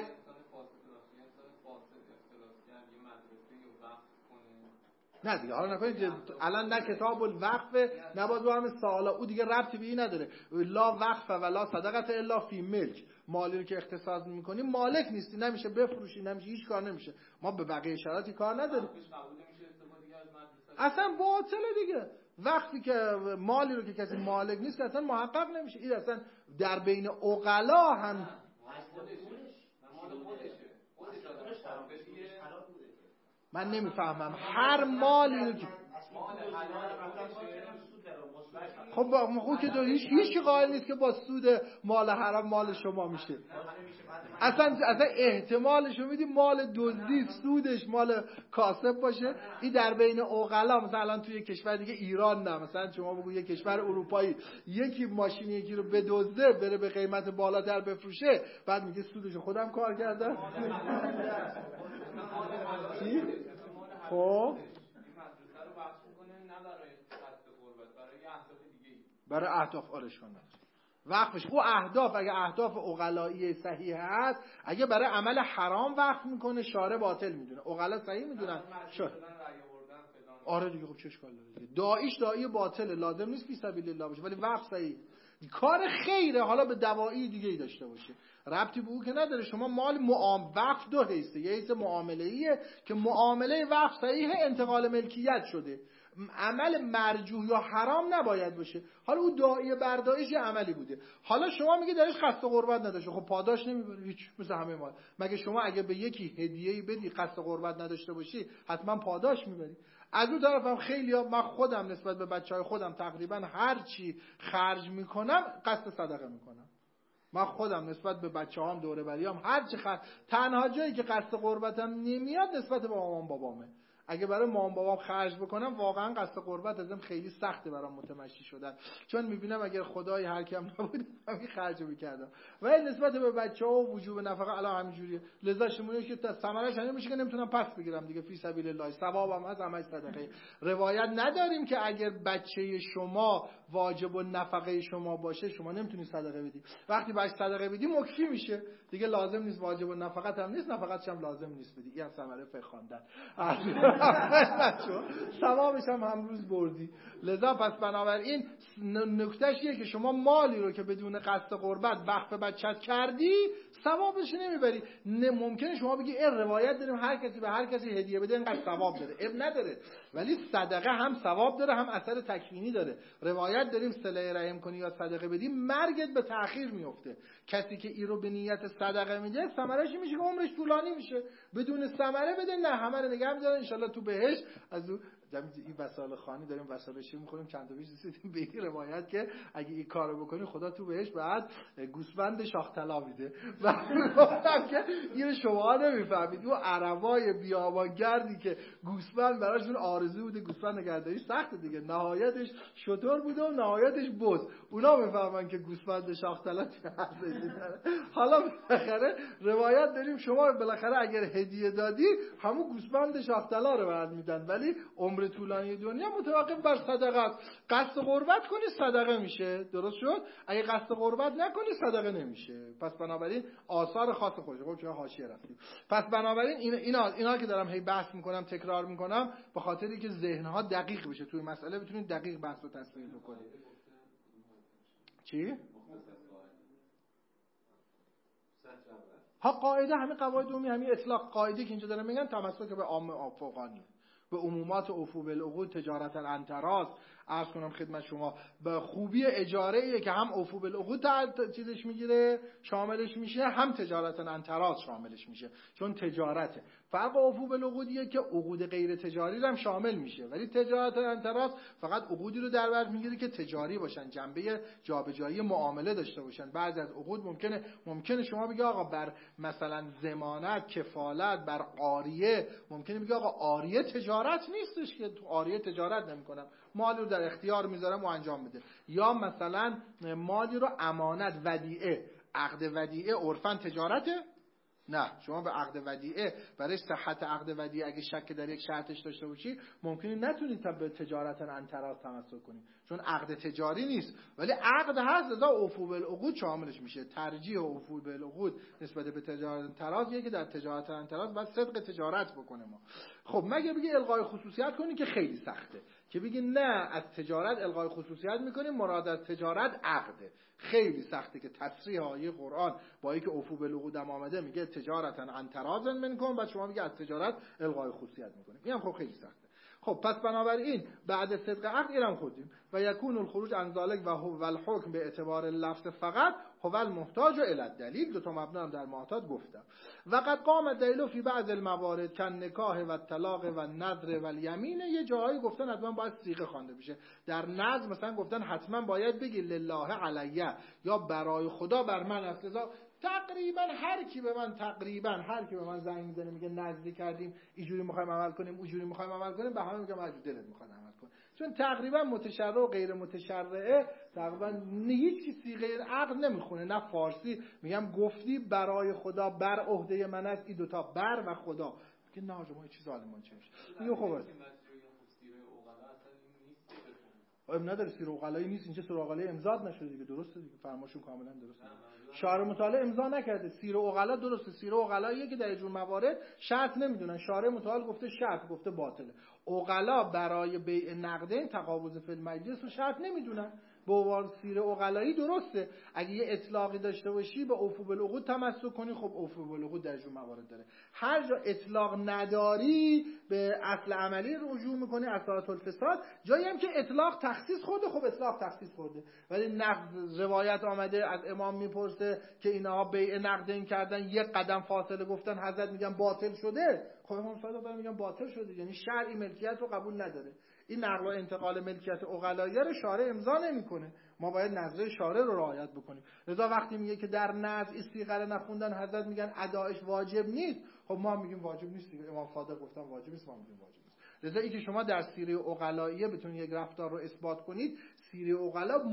نه دیگه حالا نکنید الان نه کتاب الوقف نه باز با همه سوالا، او دیگه ربطی به این نداره. لا وقف ولا صدقه الا فی ملک. مالی رو که اختصاص می‌کنی مالک نیستی، نمیشه بفروشی، نمیشه هیچ کار نمیشه. ما به بقیه شرایطی کار نداریم. اصلا باطله دیگه. وقتی که مالی رو که کسی مالک نیست اصلا محقق نمیشه. این اصلا در بین عقلا هم من نمیفهمم هر مالی رو که خب خوب که هیچ قائل نیست که با سود مال حرام مال شما میشه. اصلا احتمالش رو میدیم مال دزدی سودش مال کاسب باشه. این در بین عقلا مثلا توی کشور دیگه ایران نه، مثلا شما بگو یک کشور اروپایی یکی ماشین یکی رو بدزده بره به قیمت بالاتر بفروشه، بعد میگه سودش خودم کار کردم. چی؟ خب برای اهداف آرشون وقفش او اهداف، اگه اهداف عقلایی صحیح هست، اگه برای عمل حرام وقف میکنه شارع باطل میدونه، عقلا صحیح میدونن. آره دیگه خب چه اشکال داره؟ داعیش داعی باطله، لازم نیست فی سبیل الله باشه ولی وقف صحیح. کار خیره، حالا به دواعی دیگه ای داشته باشه ربطی به او که نداره. شما مال وقف دو حیثه، یه حیث معامله‌ایه که معامله وقف صحیح انتقال ملکیت شده، عمل مرجوح یا حرام نباید باشه. حالا او داعی برداشت یه عملی بوده، حالا شما میگه درش قصد قربت نداشته، خب پاداش نمیبری هیچ، مثل همه مال. مگه شما اگه به یکی هدیه‌ای بدی قصد قربت نداشته باشی حتما پاداش میبری؟ از اون طرفم خیلی‌ها، من خودم نسبت به بچهای خودم تقریبا هر چی خرج میکنم قصد صدقه میکنم. من خودم نسبت به بچه‌هام دوره بریام هر چی تنها جایی که قصد قربتم نمیاد نسبت به مامان بابامه. اگه برای مامان بابام خرج بکنم واقعا قصد قربت ازم خیلی سخته برام متمشی شدن، چون میبینم اگر خدای هر کیم نبود همین خرجو میکردم. ولی نسبت به بچه‌ها و وجوب نفقه الان همینجوریه. لذا شمونه که ثمرش همین میشه که نمیتونم پس بگیرم دیگه، فی سبیل الله ثوابم از عمل صدقه. روایت نداریم که اگر بچه شما واجب و نفقه شما باشه شما نمیتونی صدقه بدی. وقتی باش صدقه بدی مکفی میشه دیگه، لازم نیست واجب و نفقت هم نیست، نفقتش هم لازم نیست بدی. این ثمره فقه خواندن ثوابش هم امروز بردی. لذا پس بنابراین نکتهش اینه که شما مالی رو که بدون قصد قربت وقف بچت کردی ثوابش نمیبری. ممکنه شما بگی این روایت داریم هر کسی به هر کسی هدیه بده اینقدر ثواب داره، اب نداره، ولی صدقه هم ثواب داره هم اثر تکوینی داره. روایت داریم صله رحم کنی یا صدقه بدی مرگت به تأخیر میفته. کسی که این رو به نیت صدقه میده ثمرش میشه که عمرش طولانی میشه. بدون ثمره بده نه، همه رو نگه می‌داره ان شاءالله تو بهشت. از این وسایل خانی داریم وسایلشی می‌خوریم، چند تا پیش رسیدیم به این روایت که اگه این کارو بکنی خدا تو بهشت بعد گوسفند شاخ طلا میده. و گفتم که این شما نمیفهمید، اون عربای بیابانگردی که گوسفند براشون آرزو بوده، گوسفند نگهداری سخته دیگه، نهایتش شتر بوده و نهایتش بز، اونا میفهمن که گوسفند شاخ طلا چه ارزشی داره. حالا بالاخره روایت داریم شما بالاخره اگر هدیه دادی همون گوسفند شاخ طلا رو برات میدن ولی عمر عمر طولانی دنیا متوقف بر صدقه است. قصد قربت کنی صدقه میشه، درست شد؟ اگه قصد قربت نکنی صدقه نمیشه. پس بنابراین آثار خاص خودشه. خب چرا حاشیه رفتیم؟ پس بنابراین اینا که دارم هی بحث میکنم تکرار میکنم به خاطری که ذهنها دقیق بشه توی مسئله، بتونید دقیق بحث و تصویر بکنید. چی؟ ها قاعده همین قواعد عمومی، همین اطلاق قاعده که اینجا دارم میگن تمسک به عام افقانی، به عمومات اوفو بالعقود تجارتا عن تراض. عرض کنم خدمت شما به خوبی اجاره ایه که هم اوفو بالعقود چیزش میگیره شاملش میشه، هم تجارتا عن تراض شاملش میشه، چون تجارته. فرق اوفو بالعقودیه که عقود غیر تجاری هم شامل میشه، ولی تجارتا عن تراض فقط عقودی رو در بر میگیره که تجاری باشن، جنبه جابجایی معامله داشته باشن. بعضی از عقود ممکنه شما بگی آقا بر مثلا ضمانت، کفالت، بر قاریه، ممکنه بگی آقا قاریه تجارت نیستش که تو قاریه تجارت نمیکنم، مالی رو در اختیار میذارم و انجام میده. یا مثلا مالی رو امانت، ودیعه، عقد ودیعه عرفاً تجارته؟ نه، شما به عقد ودیعه برای صحت عقد ودیعه اگه شک در یک شرطش داشته باشی ممکنه نتونید تا به تجارتا عن تراض تمسک کنید، چون عقد تجاری نیست، ولی عقد هست، لذا اوفو بالعقود شاملش میشه. ترجیح اوفو بالعقود نسبت به تجارت عن تراض یه که در تجارت عن تراض باید صدق تجارت بکنه ما. خب مگه بگی الغای خصوصیت کنی که خیلی سخته، که بگی نه از تجارت الغای خصوصیت میکنیم، مراد از تجارت عقده، خیلی سخته که تصریح آیه قرآن با اینکه اوفو بالعقود هم آمده میگه تجارتا عن تراض منکم، بعد شما میگه از تجارت الغای خصوصیت میکنیم، اینم خب خیلی سخته. خب پس بنابراین بعد صدق عقد اینم خودیم و یکون الخروج عن ذلک و هو الحکم به اعتبار لفظ فقط هو المحتاج الی الدلیل. دو تا مبنا هم در معتاد گفتم. و قد قام الدلیل فی بعض الموارد کن نکاح و طلاق و نذر و الیمین. یه جایی گفتن حتما باید صیغه خوانده بشه. در نذر مثلا گفتن حتما باید بگی لله علیه یا برای خدا بر من است. تقریبا هر کی به من زنگ میزنه میگه نذری کردیم اینجوری میخوایم عمل کنیم اونجوری میخوایم عمل کنیم، به همه میگم از دلت میخواد عمل کن، چون تقریبا متشرع و غیر متشرعه تقریبا هیچ کی صیغه عقد نمیخونه، نه فارسی میگم گفتی برای خدا بر عهده من است، این دوتا بر و خدا که نه ما این چیز عالمان چه میشه میگه خب نداره سیر اوغلایی نیست اینجا، سیر اوغلایی امضا نشده دیگه، درسته دیگه، فرماشون کاملا درسته. شارع مطالعه امضا نکرده، سیر اوغلا درسته، سیر اوغلاییه که در جور موارد شرط نمیدونن، شارع مطالعه گفته شرط، گفته باطله. اوغلا برای بیع نقدین تقابض فی المجلس رو شرط نمیدونن. به عنوان سیر اوغلایی درسته، اگه یه اطلاقی داشته باشی به اوفو بالعقود تمسک کنی، خب اوفو بالعقود در جور موارد داره. هر جا اطلاق نداری به اصل عملی رجوع میکنی، اصالت الفساد. جایی هم که اطلاق تخصیص خورده، خب اطلاق تخصیص خورده، ولی نقد روایت آمده از امام میپرسه که اینها بیع نقدین کردن، یک قدم فاصله گفتن، حضرت میگن باطل شده. خب امام صادق میگن باطل شده، یعنی شرعی ملکیت رو قبول نداره. این نقل و انتقال ملکیت اوغلایی رو شارع امضا نمیکنه، ما باید نظر شارع رو رعایت بکنیم. لذا وقتی میگه که در نذر استیغه رو نخوندن حضرت میگن ادایش واجب نیست، خب ما میگیم واجب نیست دیگه، امام صادق گفتن واجب نیست، ما میگیم واجب نیست. لذا اینکه شما در سیره اوغلایی بتونید یک رفتار رو اثبات کنید، سیره اوغلا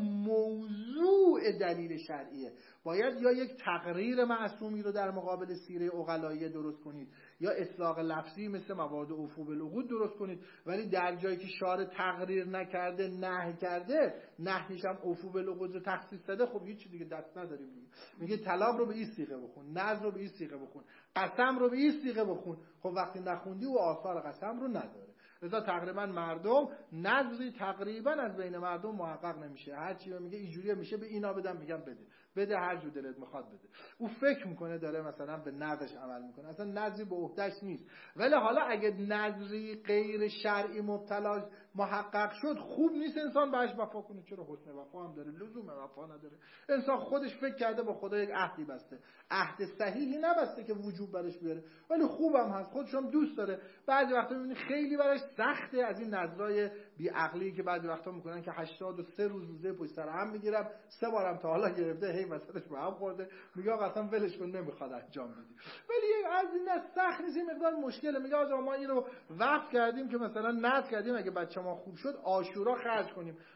موضوع دلیل شرعیه، باید یا یک تقریر معصومی رو در مقابل سیره اوغلایی درست کنید یا اطلاق لفظی مثل موارد اوفو بالعقود درست کنید. ولی در جایی که شارع تقریر نکرده، نهی کرده، نهیش هم اوفو بالعقود رو تخصیص داده، خب هیچ چیز دیگه دست نداریم دیگه. میگه طلاق رو به این صیغه بخون، نذر رو به این صیغه بخون، قسم رو به این صیغه بخون، خب وقتی نخوندی و آثار قسم رو نداره. لذا تقریبا مردم نذری تقریبا از بین مردم محقق نمیشه، هر چی میگه اینجوریه میشه به اینا بدم، میگم بده هر جو دلت میخواد بده. او فکر میکنه داره مثلا به نذرش عمل میکنه، اصلا نذری به عهدهش نیست. ولی حالا اگه نذری غیر شرعی مبتلا محقق شد، خوب نیست انسان بهش وفا کنه. چرا؟ حسن وفا هم داره، لزوم وفا نداره. انسان خودش فکر کرده با خدا یک عهدی بسته، عهد صحیحی نبسته که وجوب برش بیاره، ولی خوبم هست، خودش هم دوست داره. بعضی وقتا میبینی خیلی براش سخته از این نذرای بی عقلی که بعضی وقتا میکنن که 83 روزه پشت سر هم میگیرم، 3 بارم تا حالا گرفته، هی وسطش به هم خورده، میگه آقا اصلا ولش کن، نمیخواد انجام بدی. ولی از این سخت نیست، این مقدار مشکله. میگه آقا ما اینو وقت کردیم که مثلا نذر کردیم اگه بچه‌ما خوب شد عاشورا خرج کنیم.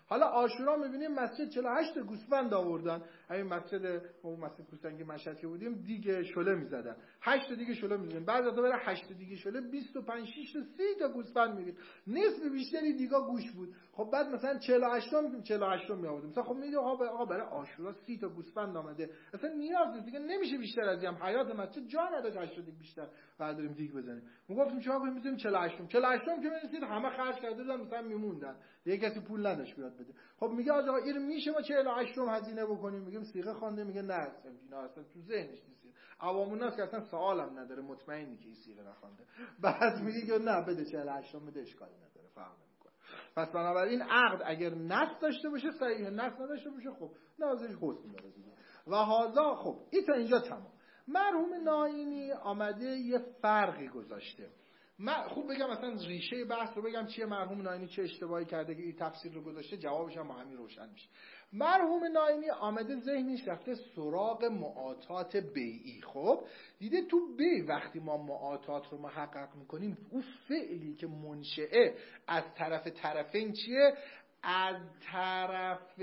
حالا عاشورا میبینیم مسجد 48 گوسفند آوردن، همین مسجد کوستنگی مشهد که بودیم دیگه شله میزدن، 8 دیگه شله میزدن، بعد از بره 8 دیگه شله 25 6 تا 30 تا گوسفند میرید، نصف بیشتری دیگه گوش بود. خب بعد مثلا 48 می آوردیم، مثلا خب میگه آقا برای عاشورا 30 تا گوسفند آمده، اصلا نیاز نیست دیگه، نمیشه بیشتر از این، حیات مسجد جا نداره 8 دیگه بیشتر برداریم دیگه بزنیم. میگفتیم چرا میذاریم 48 که میرسید همه خرج کرده بودن، مثلا میموندن دیگه، کسی پول نداشت بیاد بده. خب میگه آقا این میشه ما 48 هزینه بکنیم؟ میگیم صیغه خوانده، میگه نه اینا اصلا تو ذهنش نیست، عوام الناس که اصلا سوالم نداره، مطمئنی که این صیغه نخوانده. بعد میگه نه بده 48 بده، اشکالی نداره، فرق نمیکنه. پس بنابراین عقد اگر نص داشته باشه صحیح، نص نداشته باشه خب نازش حسن داره دیگه. و هذا خب این تا اینجا تمام. مرحوم ناینی آمده یه فرقی گذاشته. من خوب بگم مثلا ریشه بحث رو بگم چیه، مرحوم ناینی چه اشتباهی کرده که این تفسیر رو گذاشته، جوابش هم با همین روشن میشه. مرحوم ناینی آمده ذهنش رفته سراغ معاطات بیعی. خب دیده تو بیع وقتی ما معاطات رو محقق میکنیم، اون فعلی که منشئه از طرف طرفین چیه؟ از طرف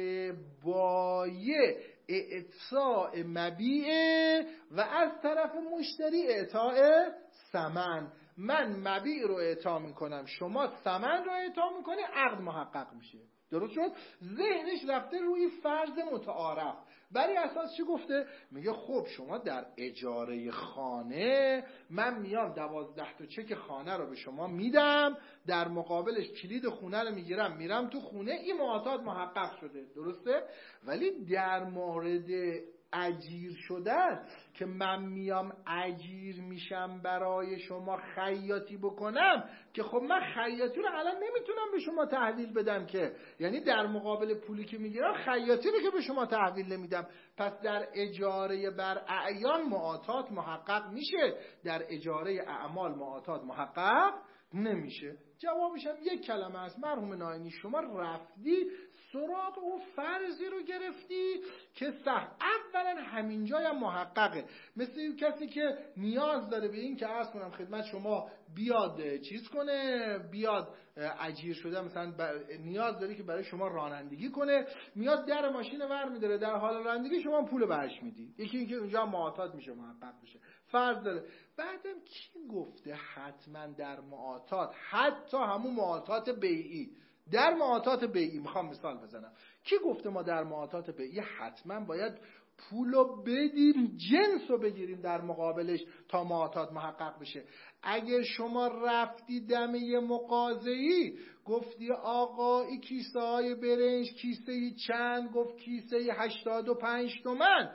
بایع اعطاء مبیع و از طرف مشتری اعطاء ثمن. من مبیع رو اعطا میکنم، شما ثمن رو اعطا میکنی، عقد محقق میشه. درست شد؟ ذهنش رفته روی فرض متعارف. برای اساس چی گفته؟ میگه خب شما در اجاره خانه، من میام 12 تا چک خانه رو به شما میدم، در مقابلش کلید خونه رو میگیرم میرم تو خونه، این معاطات محقق شده. درسته؟ ولی در مورد اجیر شدن که من میام اجیر میشم برای شما خیاطی بکنم، که خب من خیاطی رو الان نمیتونم به شما تحویل بدم که، یعنی در مقابل پولی که میگیرم خیاطی رو که به شما تحویل نمیدم. پس در اجاره بر اعیان معاطات محقق میشه، در اجاره اعمال معاطات محقق نمیشه. جوابش هم یک کلمه است. مرحوم ناینی شما رفتی سراغ اون فرضی رو گرفتی که صح. اولا همین جای هم محققه، مثل این کسی که نیاز داره به این که عرض کنم خدمت شما بیاد چیز کنه، بیاد اجیر شده، مثلا نیاز داره که برای شما رانندگی کنه، میاد در ماشین ور میداره، در حال رانندگی شما پول برش میدی. یکی این که اونجا معاطات میشه، محقق میشه، فرض داره. بعدم کی گفته حتما در معاطات، حتی همون معاطات بیعی، در معاطات بیعی میخوام مثال بزنم، کی گفته ما در معاطات بیعی حتما باید پولو بدیم، جنس رو بگیریم در مقابلش تا معاطات محقق بشه؟ اگر شما رفتی دمه مغازه‌ای گفتی آقا این کیسه های برنج کیسه چند، گفت کیسه 85 تومن،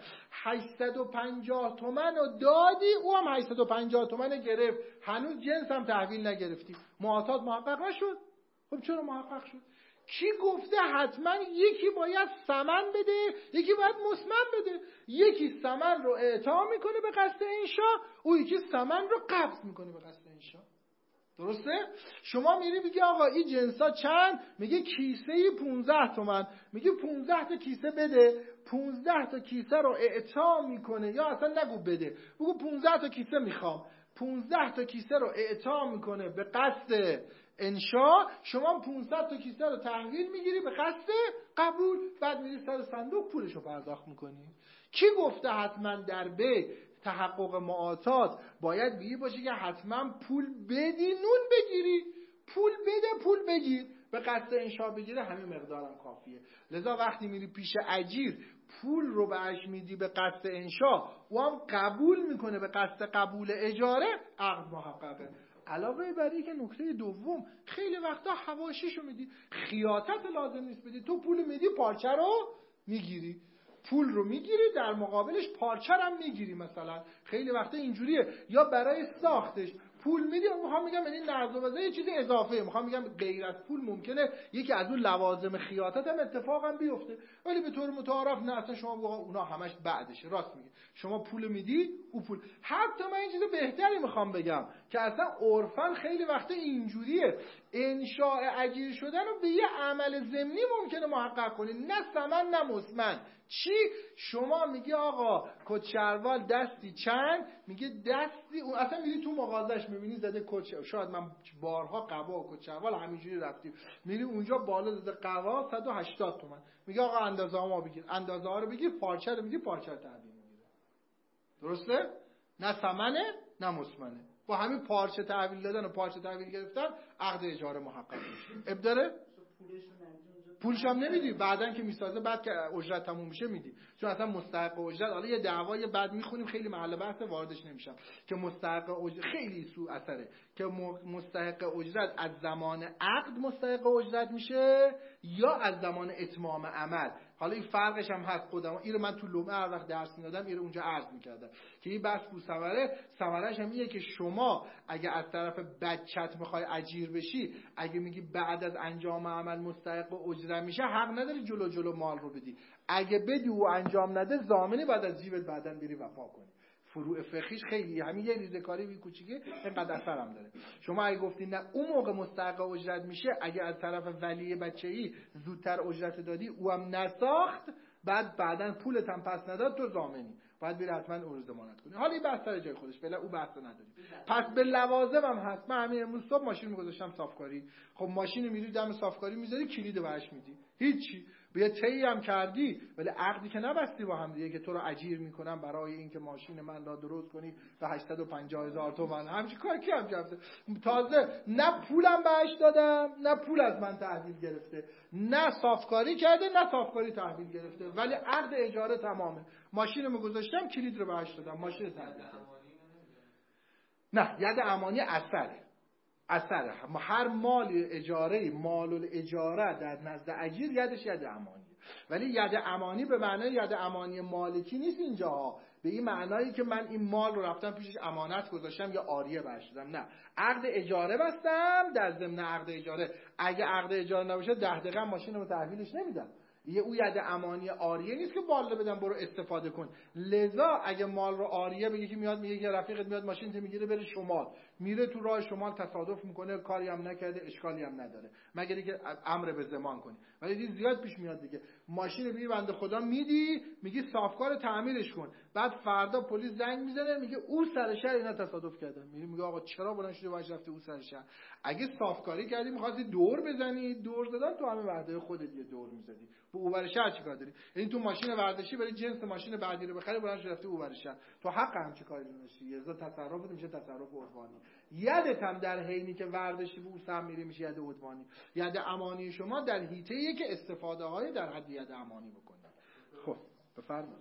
850 تومن رو دادی، او هم 850 تومن گرفت، هنوز جنس هم تحویل نگرفتی، معاطات محقق نشد. خب چرا محقق شد؟ کی گفته حتما یکی باید ثمن بده، یکی باید مسمن بده؟ یکی ثمن رو اعطا میکنه به قصد انشاء، او یکی ثمن رو قبض میکنه به قصد انشاء. درسته؟ شما میری میگی آقا این جنسا چند؟ میگه کیسه 15 تومن، میگه 15 تا کیسه بده، 15 تا کیسه رو اعطا میکنه، یا اصلا نگو بده، بگو 15 تا کیسه میخوام، 15 تا کیسه رو اعطا میکنه به قصد انشاء، شما 500 تا کیسه رو تحویل میگیری به قصد قبول، بعد میری سر صندوق پولشو پرداخت میکنی. کی گفته حتما در بیع تحقق معاطات باید بیه باشه که حتما پول بدی نون بگیری؟ پول بده پول بگیر، به قصد انشاء بگیره همین مقدارم کافیه. لذا وقتی میری پیش اجیر پول رو بهش میدی به قصد انشاء، و هم قبول میکنه به قصد قبول اجاره، عقد محققه. علاوه بر این که نکته دوم، خیلی وقتا حواشیشو میدی، خیاطت لازم نیست بدی، تو پول میدی پارچه رو میگیری، پول رو میگیری در مقابلش پارچه هم میگیری. مثلا خیلی وقتا اینجوریه، یا برای ساختش پول میدی، میخوام میگم این نظم وضعی یه چیز اضافه، میخوام میگم غیر از پول ممکنه یکی از اون لوازم خیاطت هم اتفاقا بیفته، ولی به طور متعارف نه، اصلا شما بگو اونا همش بعدشه. راست میگه، شما پول میدی او پول. حتی من این چیز بهتری میخوام بگم که اصلا عرفاً خیلی وقتا اینجوریه، انشاء اجیر شدن رو به یه عمل ضمنی ممکنه محقق کنی، نه ثمن نه مسمن. چی؟ شما میگی آقا کت شلوار دستی چند، میگه دستی، اون اصلا میری تو مغازش میبینی زده کت، شاید من بارها قبا و کت شلوار همینجوری رفتیم، میری اونجا بالا زده قبا 180 تومن، میگه آقا اندازه ها بگیر، اندازه ها رو بگیر، پارچه رو میگی، پارچه رو تحویل میگیره. درسته؟ نه ثمنه نه مسمنه. با همین پارچه تحویل دادن و پارچه تحویل گرفتن عقد اجاره محقق میشه. اب داره؟ پولش هم نمیدی، بعدن که میسازه بعد که اجرت تموم میشه میدی، چون اصلا مستحق اجرت، حالا یه دعوای بعد میخونیم خیلی محل بحث واردش نمیشم که مستحق اجرت خیلی سوء اثره که مستحق اجرت از زمان عقد مستحق اجرت میشه یا از زمان اتمام عمل. حالا این فرقش هم هست، خودم اینو من تو لومه هر وقت درس میدادم اینو اونجا عرض میکردم که این بحث تو ثمرهش هم اینه که شما اگه از طرف بچت میخوای اجیر بشی، اگه میگی بعد از انجام عمل مستحق اجرت میشه، حق نداری جلو مال رو بدی. اگه بدی و انجام نده ضامنی بعد از جیبت بعدن بری وفا کنی. فروع فقهیش خیلی همین یه ریزکاری بی کوچیکه اینقدر اثر هم داره. شما اگه گفتی نه اون موقع مستحق اجرت میشه اگه از طرف ولی بچه‌ای زودتر اجرت دادی او هم نساخت، بعدن پولت هم پس نداد، تو ضامنی باید بری حتما عرض ضمانت کنی. حالا این بحث سر جای خودش، فعلا او بحث نداریم. پس به لوازم هم هست. من همین امروز صبح ماشین می‌گذاشتم صافکاری، خب ماشین میری دم صافکاری میذاری، کلید بهش میدی، هیچی، بیا طی هم کردی ولی عقدی که نبستی با هم دیگه که تو رو اجیر میکنم برای اینکه ماشین من را درست کنی به 850,000 تومان. همچین کار کی هم کرده؟ تازه نه پولم بهش دادم، نه پول از من تحویل گرفته، نه صافکاری کرده نه صافکاری تحویل گرفته، ولی عقد اجاره تمامه. ماشینمو گذاشتم کلید رو بهش دادم، ماشین تحویل دادم. نه، ید امانی اثره. هر مال اجاره، مال الاجاره در نزد اجیر یدش ید امانی، ولی ید امانی به معنای ید امانی مالکی نیست اینجا، به این معنایی که من این مال رو رفتم پیشش امانت گذاشتم یا عاریه بهش دادم. نه، عقد اجاره بستم، در ضمن عقد اجاره اگه عقد اجاره نباشه 10 دقیقه ماشین رو تحویلش نمیدم. یه او ید امانی عاریه نیست که بالا بدم برو استفاده کن. لذا اگه مال رو عاریه بگی که میاد میگه که رفیقت میاد ماشین تو میگیره بره شمال، میره تو راه شمال تصادف میکنه، کاری هم نکرده، اشکالی هم نداره مگر اینکه امر به ضمان کنی، ولی این زیاد پیش میاد دیگه. ماشین بی بنده خدا میدی، میگی صافکار تعمیرش کن، بعد فردا پلیس زنگ میزنه میگه او سر شهر اینا تصادف کردن، میگه آقا چرا بلند شدی واش رفتی او سر شهر؟ اگه صافکاری کردی می‌خواستی دور بزنی، دور زدن تو همه وعده خودت یه دور میزدی، به او ور شهر چیکار داری؟ یعنی تو ماشین ورزشی برای جنس ماشین بعدی رو بخری بلند شدی رفتی او ور شهر، تو حق هم چه کاری نداشتی. یزا تصرفت میشه تصرف عدوانی، یدت هم در حینی که ورزشی به او سم میری میشه ید عدوانی. ید امانی شما در حیطه‌ایه که استفاده های در حد ید امانی بکنید. خب بفرمایید.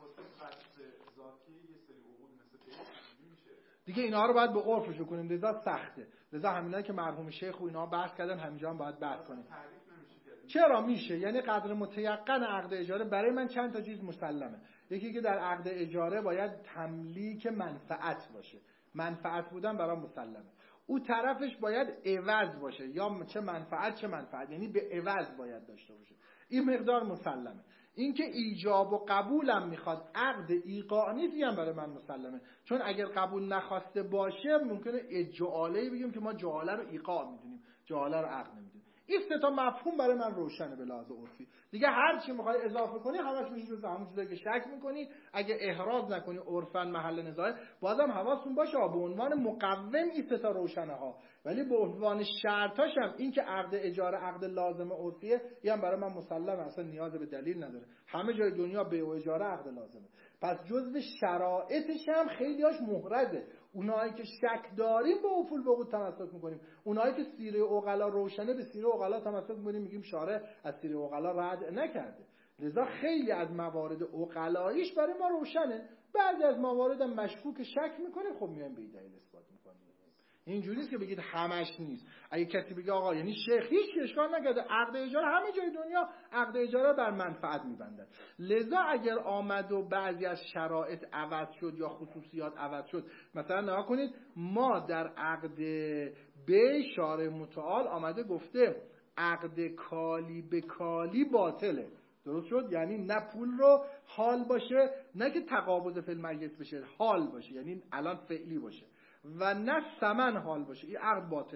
دیگه اینا رو باید به عرفش کنیم، لذا سخته، لذا همینایی که مرحوم شیخ و اینا بحث کردن همینجا هم باید بحث کنیم. چرا میشه؟ یعنی قدر متیقن عقد اجاره برای من چند تا چیز مسلمه. یکی که در عقد اجاره باید تملیک منفعت باشه، منفعت بودن برای مسلمه. او طرفش باید عوض باشه، یا چه منفعت یعنی به عوض باید داشته باشه. این مقدار مسلمه. این که ایجاب و قبولم میخواد، عقد ایقاع نیست، هم برای من مسلمه، چون اگر قبول نخواسته باشه ممکنه جعاله بگیم که ما جعاله رو ایقاع میدونیم، جعاله رو عقد نمیدونیم. این سه تا مفهوم برای من روشنه به لحاظ عرفی. دیگه هر چی میخوای اضافه کنی همش میشه جز همون چیزایی که شک میکنی، اگه احراز نکنی عرفاً محل نزاع. بازم حواستون باشه به عنوان مقوم این سه تا روشنه ها، ولی به عنوان شرطاش هم این که عقد اجاره عقد لازم عرفیه، هم برای من مسلمه، اصلا نیاز به دلیل نداره. همه جای دنیا بیع و اجاره عقد لازمه. پس جزء شرایطش هم خیلیاش محرزه. اونایی که شک داریم به افول بقود تمسک میکنیم، اونایی که سیره عقلا روشنه به سیره عقلا تمسک میکنیم، میگیم شارع از سیره عقلا رد نکرده. لذا خیلی از موارد عقلاییش برای ما روشنه، بعضی از موارد هم مشکوک شک میکنیم، خب میایم به دلیل اثبات میکنیم. اینجوری نیست که بگید همش نیست. اگه کسی بگه آقا یعنی شیخ هیچ اشکال نکرده، عقد اجاره همه جای دنیا عقد اجاره بر منفعت میبندن. لذا اگر آمد و بعضی از شرایط عوض شد یا خصوصیات عوض شد، مثلا نگاه کنید ما در عقد بی شارع متعال آمده گفته عقد کالی به کالی باطله. درست شد؟ یعنی نه پول رو حال باشه، نه که تقابض فی المجلس بشه، حال باشه یعنی الان فعلی باشه، و نه ثمن حال باشه، این عقد باطله.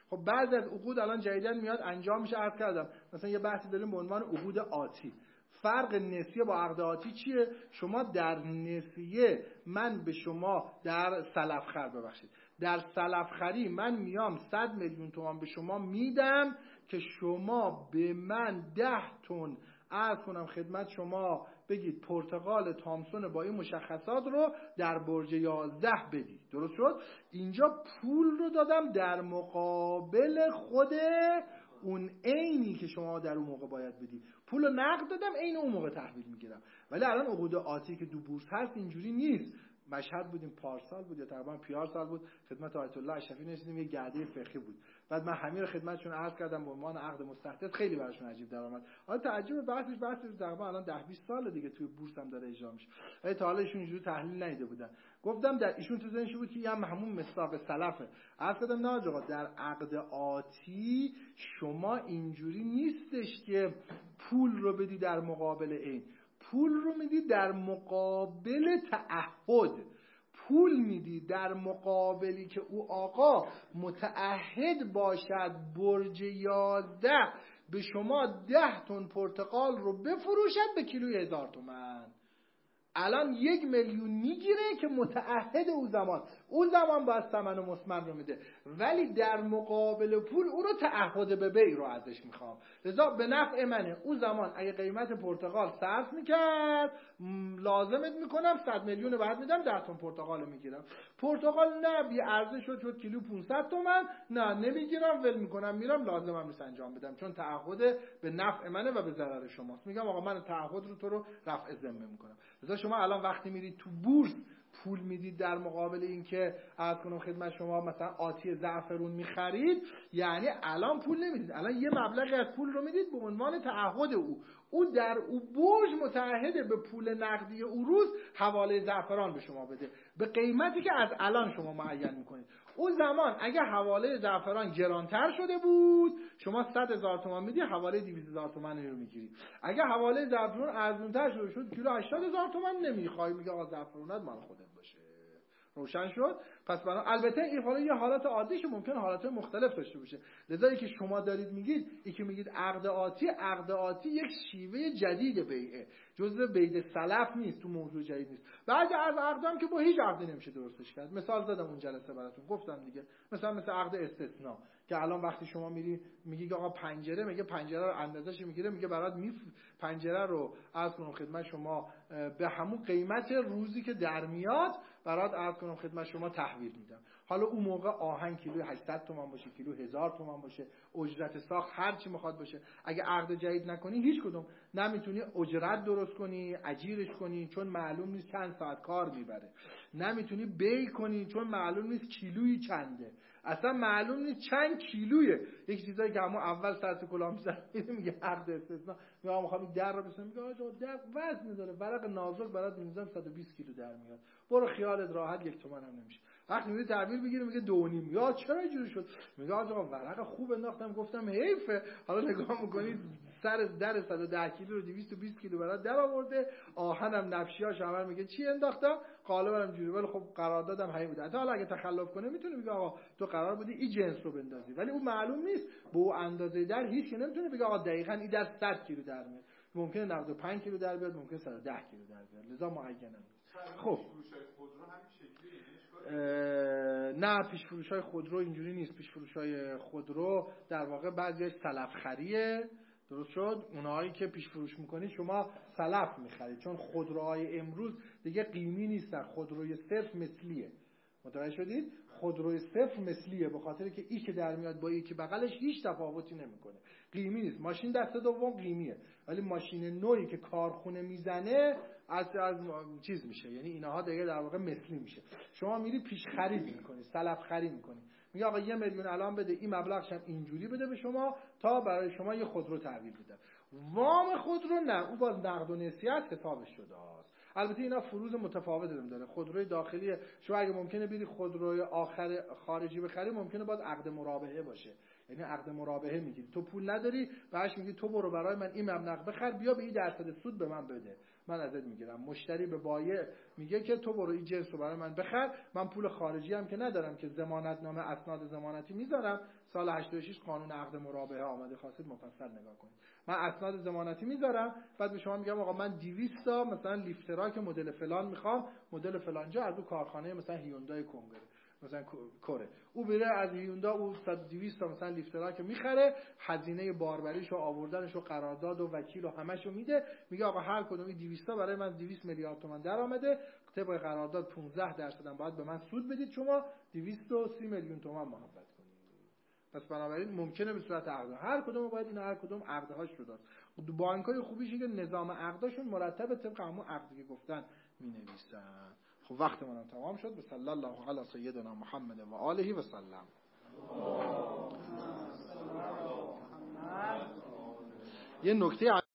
خب بعضی از عقود الان جدیدن میاد انجام میشه. عرض کردم مثلا یه بحثی داریم به عنوان عقود آتی. فرق نسیه با عقد آتی چیه؟ شما در نسیه من به شما در در سلفخری من میام 100 میلیون تومان به شما میدم که شما به من 10 تن عرض کنم خدمت شما بگید پرتقال تامسون با این مشخصات رو در برج 11 بدید. درست شد؟ اینجا پول رو دادم در مقابل خود اون عینی که شما در اون موقع باید بدی. پول رو نقد دادم، عین اون موقع تحویل میگیرم. ولی الان عقود آتی که دو بورس هست اینجوری نیست. مشهد بودیم پارسال بود یا تقریبا پیار سال بود، خدمت آیت الله اشرفی نشستیم، یه گرده فقهی بود. بعد من همین رو خدمتشون عرض کردم به عنوان عقد مستحدث، خیلی براشون عجیب در اومد. حالا تعجب بحثش تقریبا الان 10-20 سال دیگه توی بورس هم داره اجرا میشه. ولی تا حالا ایشون اینجوری تحلیل ندیده بودن. گفتم در ایشون تو ذهنش بود که یه همون مصداق سلفه. عرض کردم نه آقا، در عقد آتی شما اینجوری نیستش که پول رو بدی در مقابل عین. پول رو میدی در مقابل تعهد. پول میدی در مقابلی که او آقا متعهد باشد برج 11 به شما 10 تن پرتقال رو بفروشد به کیلوی 1000 تومان. الان 1 میلیون میگیره که متعهد اون زمان باید ثمن مسمن رو میده، ولی در مقابل پول اون رو تعهد به بیع رو ازش میخوام. لذا به نفع منه. اون زمان اگه قیمت پرتقال صرف میکرد لازمت میکنم 100 میلیون بعد میدم 10 تن پرتقال میگیرم. پرتقال نه بی ارزش شد کیلو 500 تومان، نه نمیگیرم، ول میکنم میرم، لازمم نیست انجام بدم، چون تعهد به نفع منه و به ضرر شماست. میگم آقا من تعهد رو تو رو رفع ذمه میکنم. لذا شما الان وقتی میرید تو بورس پول میدید در مقابل اینکه عرض کنم خدمت شما مثلا آتی زعفرون میخرید، یعنی الان پول نمیدید، الان یه مبلغی از پول رو میدید به عنوان تعهد او در او برج متعهده به پول نقدی او روز حواله زعفران به شما بده به قیمتی که از الان شما معین میکنید. اون زمان اگه حواله زعفران گرانتر شده بود شما 100,000 تومان میدی، حواله 200,000 تومان رو میگیری. اگه حواله زعفران ارزان‌تر شده شد کیلو 80,000 تومان نمیخوای، میگه آقا زعفرانات مال خودت باشه. روشن شد؟ پس برای البته این حالا یه حالت عادیش ممکن حالات مختلف داشته باشه. لذا که شما دارید میگید که میگید عقد آتی یک شیوه جدید بیعه، جزء بیع سلف نیست، تو موضوع جدید نیست. بعضی از عقدام که با هیچ عقدی نمیشه درستش کرد. مثال زدم اون جلسه براتون، گفتم دیگه، مثل عقد استثناء که الان وقتی شما میگی آقا پنجره، میگه پنجره رو اندازه‌اش میگیره، میگه برات پنجره رو عرض کنم خدمت شما به همون قیمت روزی که در میاد برات عرض کنم خدمت شما تحویل میدم. حالا اون موقع آهن کیلو 800 تومان باشه، کیلو 1000 تومان باشه، اجرت ساخت هر چی میخواد باشه. اگه عقد جدید نکنی هیچ کدوم نمیتونی اجرت درست کنی، اجیرش کنی چون معلوم نیست چند ساعت کار میبره، نمیتونی بیع کنی چون معلوم نیست کیلویی چنده، اصلا معلوم نیست چند کیلویه. یک چیزایی که همون اول سرت کلام میذاره میگه عقد استثناء، میخوام در رو بسازم، میگه آقا در وزن داره، ورق نازک برات میذارم 120 کیلو در میاد، برو خیالت راحت 1 تومن هم نمیشه. وقتی میگه تعبیر بگیره میگه 2.5، یا چرا اینجوری شد؟ میگه آقا ورق خوب انداختم، گفتم حیفه. حالا نگاه میکنید سر در 110 کیلو رو 220 کیلو برات در آورده، آهنم نفشیاش عمل میگه چی انداختم؟ قالبم جوری، ولی خب قراردادم همین بوده. حتی حالا اگه تخلف کنه میتونه میگه آقا تو قرار بودی این جنس رو بندازی، ولی اون معلوم نیست به اون اندازه در هیچ کی نمیتونه بگه آقا دقیقاً این در 100 کیلو در میاد. ممکنه 95 کیلو در بیاد، ممکنه 110 کیلو در بیاد، لذا معینه نیست. خب نه، پیش فروش‌های خودرو اینجوری نیست. پیش فروش‌های خودرو در واقع بعضیش سلف خریه. درست شد؟ اونهایی که پیش فروش میکنید شما سلف میخرید، چون خودروهای امروز دیگه قیمی نیستن، خودروی صرف مثلیه. متوجه شدید؟ خودروی صرف مثلیه، به خاطر که این که در میاد با یکی بغلش هیچ تفاوتی نمیکنه، قیمی نیست. ماشین دست دوم قیمیه، ولی ماشین نوعی که کارخونه میزنه از چیز میشه، یعنی اینها دیگه در واقع مثلی میشه. شما میری پیش خرید میکنی، سلف خرید میکنی، میگه آقا 1 میلیون الان بده، این مبلغش هم اینجوری بده به شما تا برای شما یه خودرو تحویل بده. وام خودرو نه، اون باز نقد و نسیه حسابش شده است. البته اینا فروز متفاوتی داره. خودروی داخلی شما اگه ممکنه بری خودروی آخر خارجی بخری، ممکنه باز عقد مرابحه باشه، یعنی عقد مرابحه میگیری، تو پول نداری بعدش میگی تو برو برای من این مبلغ بخر، بیا به این درصد سود به من بده، من ازت میگیرم. مشتری به بایع میگه که تو برو این جنس رو برای من بخر، من پول خارجی هم که ندارم که ضمانتنامه اسناد ضمانتی میذارم، سال 86 قانون عقد مرابحه آمده، خواستید مفصل نگاه کنید. من اسناد ضمانتی میذارم، بعد به شما میگم آقا من 200 تا مثلا لیفتراک مدل فلان میخوام، مدل فلانجا از اون کارخانه مثلا هیوندای کنگره مثلا کره، او بره از هیوندا او 200 تا مثلا لیفتراک میخره، هزینه باربریشو آوردنشو قرارداد و وکیل و همشو میده، میگه آقا هر کدوم این 200 تا برای من 200 میلیارد تومان درآمده، طبق قرارداد 15% هم باید به من سود بدید، شما 230 میلیون تومان محبت کنید. پس بنابراین ممکنه به صورت عقد هر کدوم باید این هر کدوم عقدهاش رو داد. بانک‌های خوبیشه که نظام عقدشون مرتب طبق همون عقدی که گفتن می‌نویسن. خب وقتمون هم تمام شد. صلی الله علی سیدنا محمد و آله و سلم. یه نکته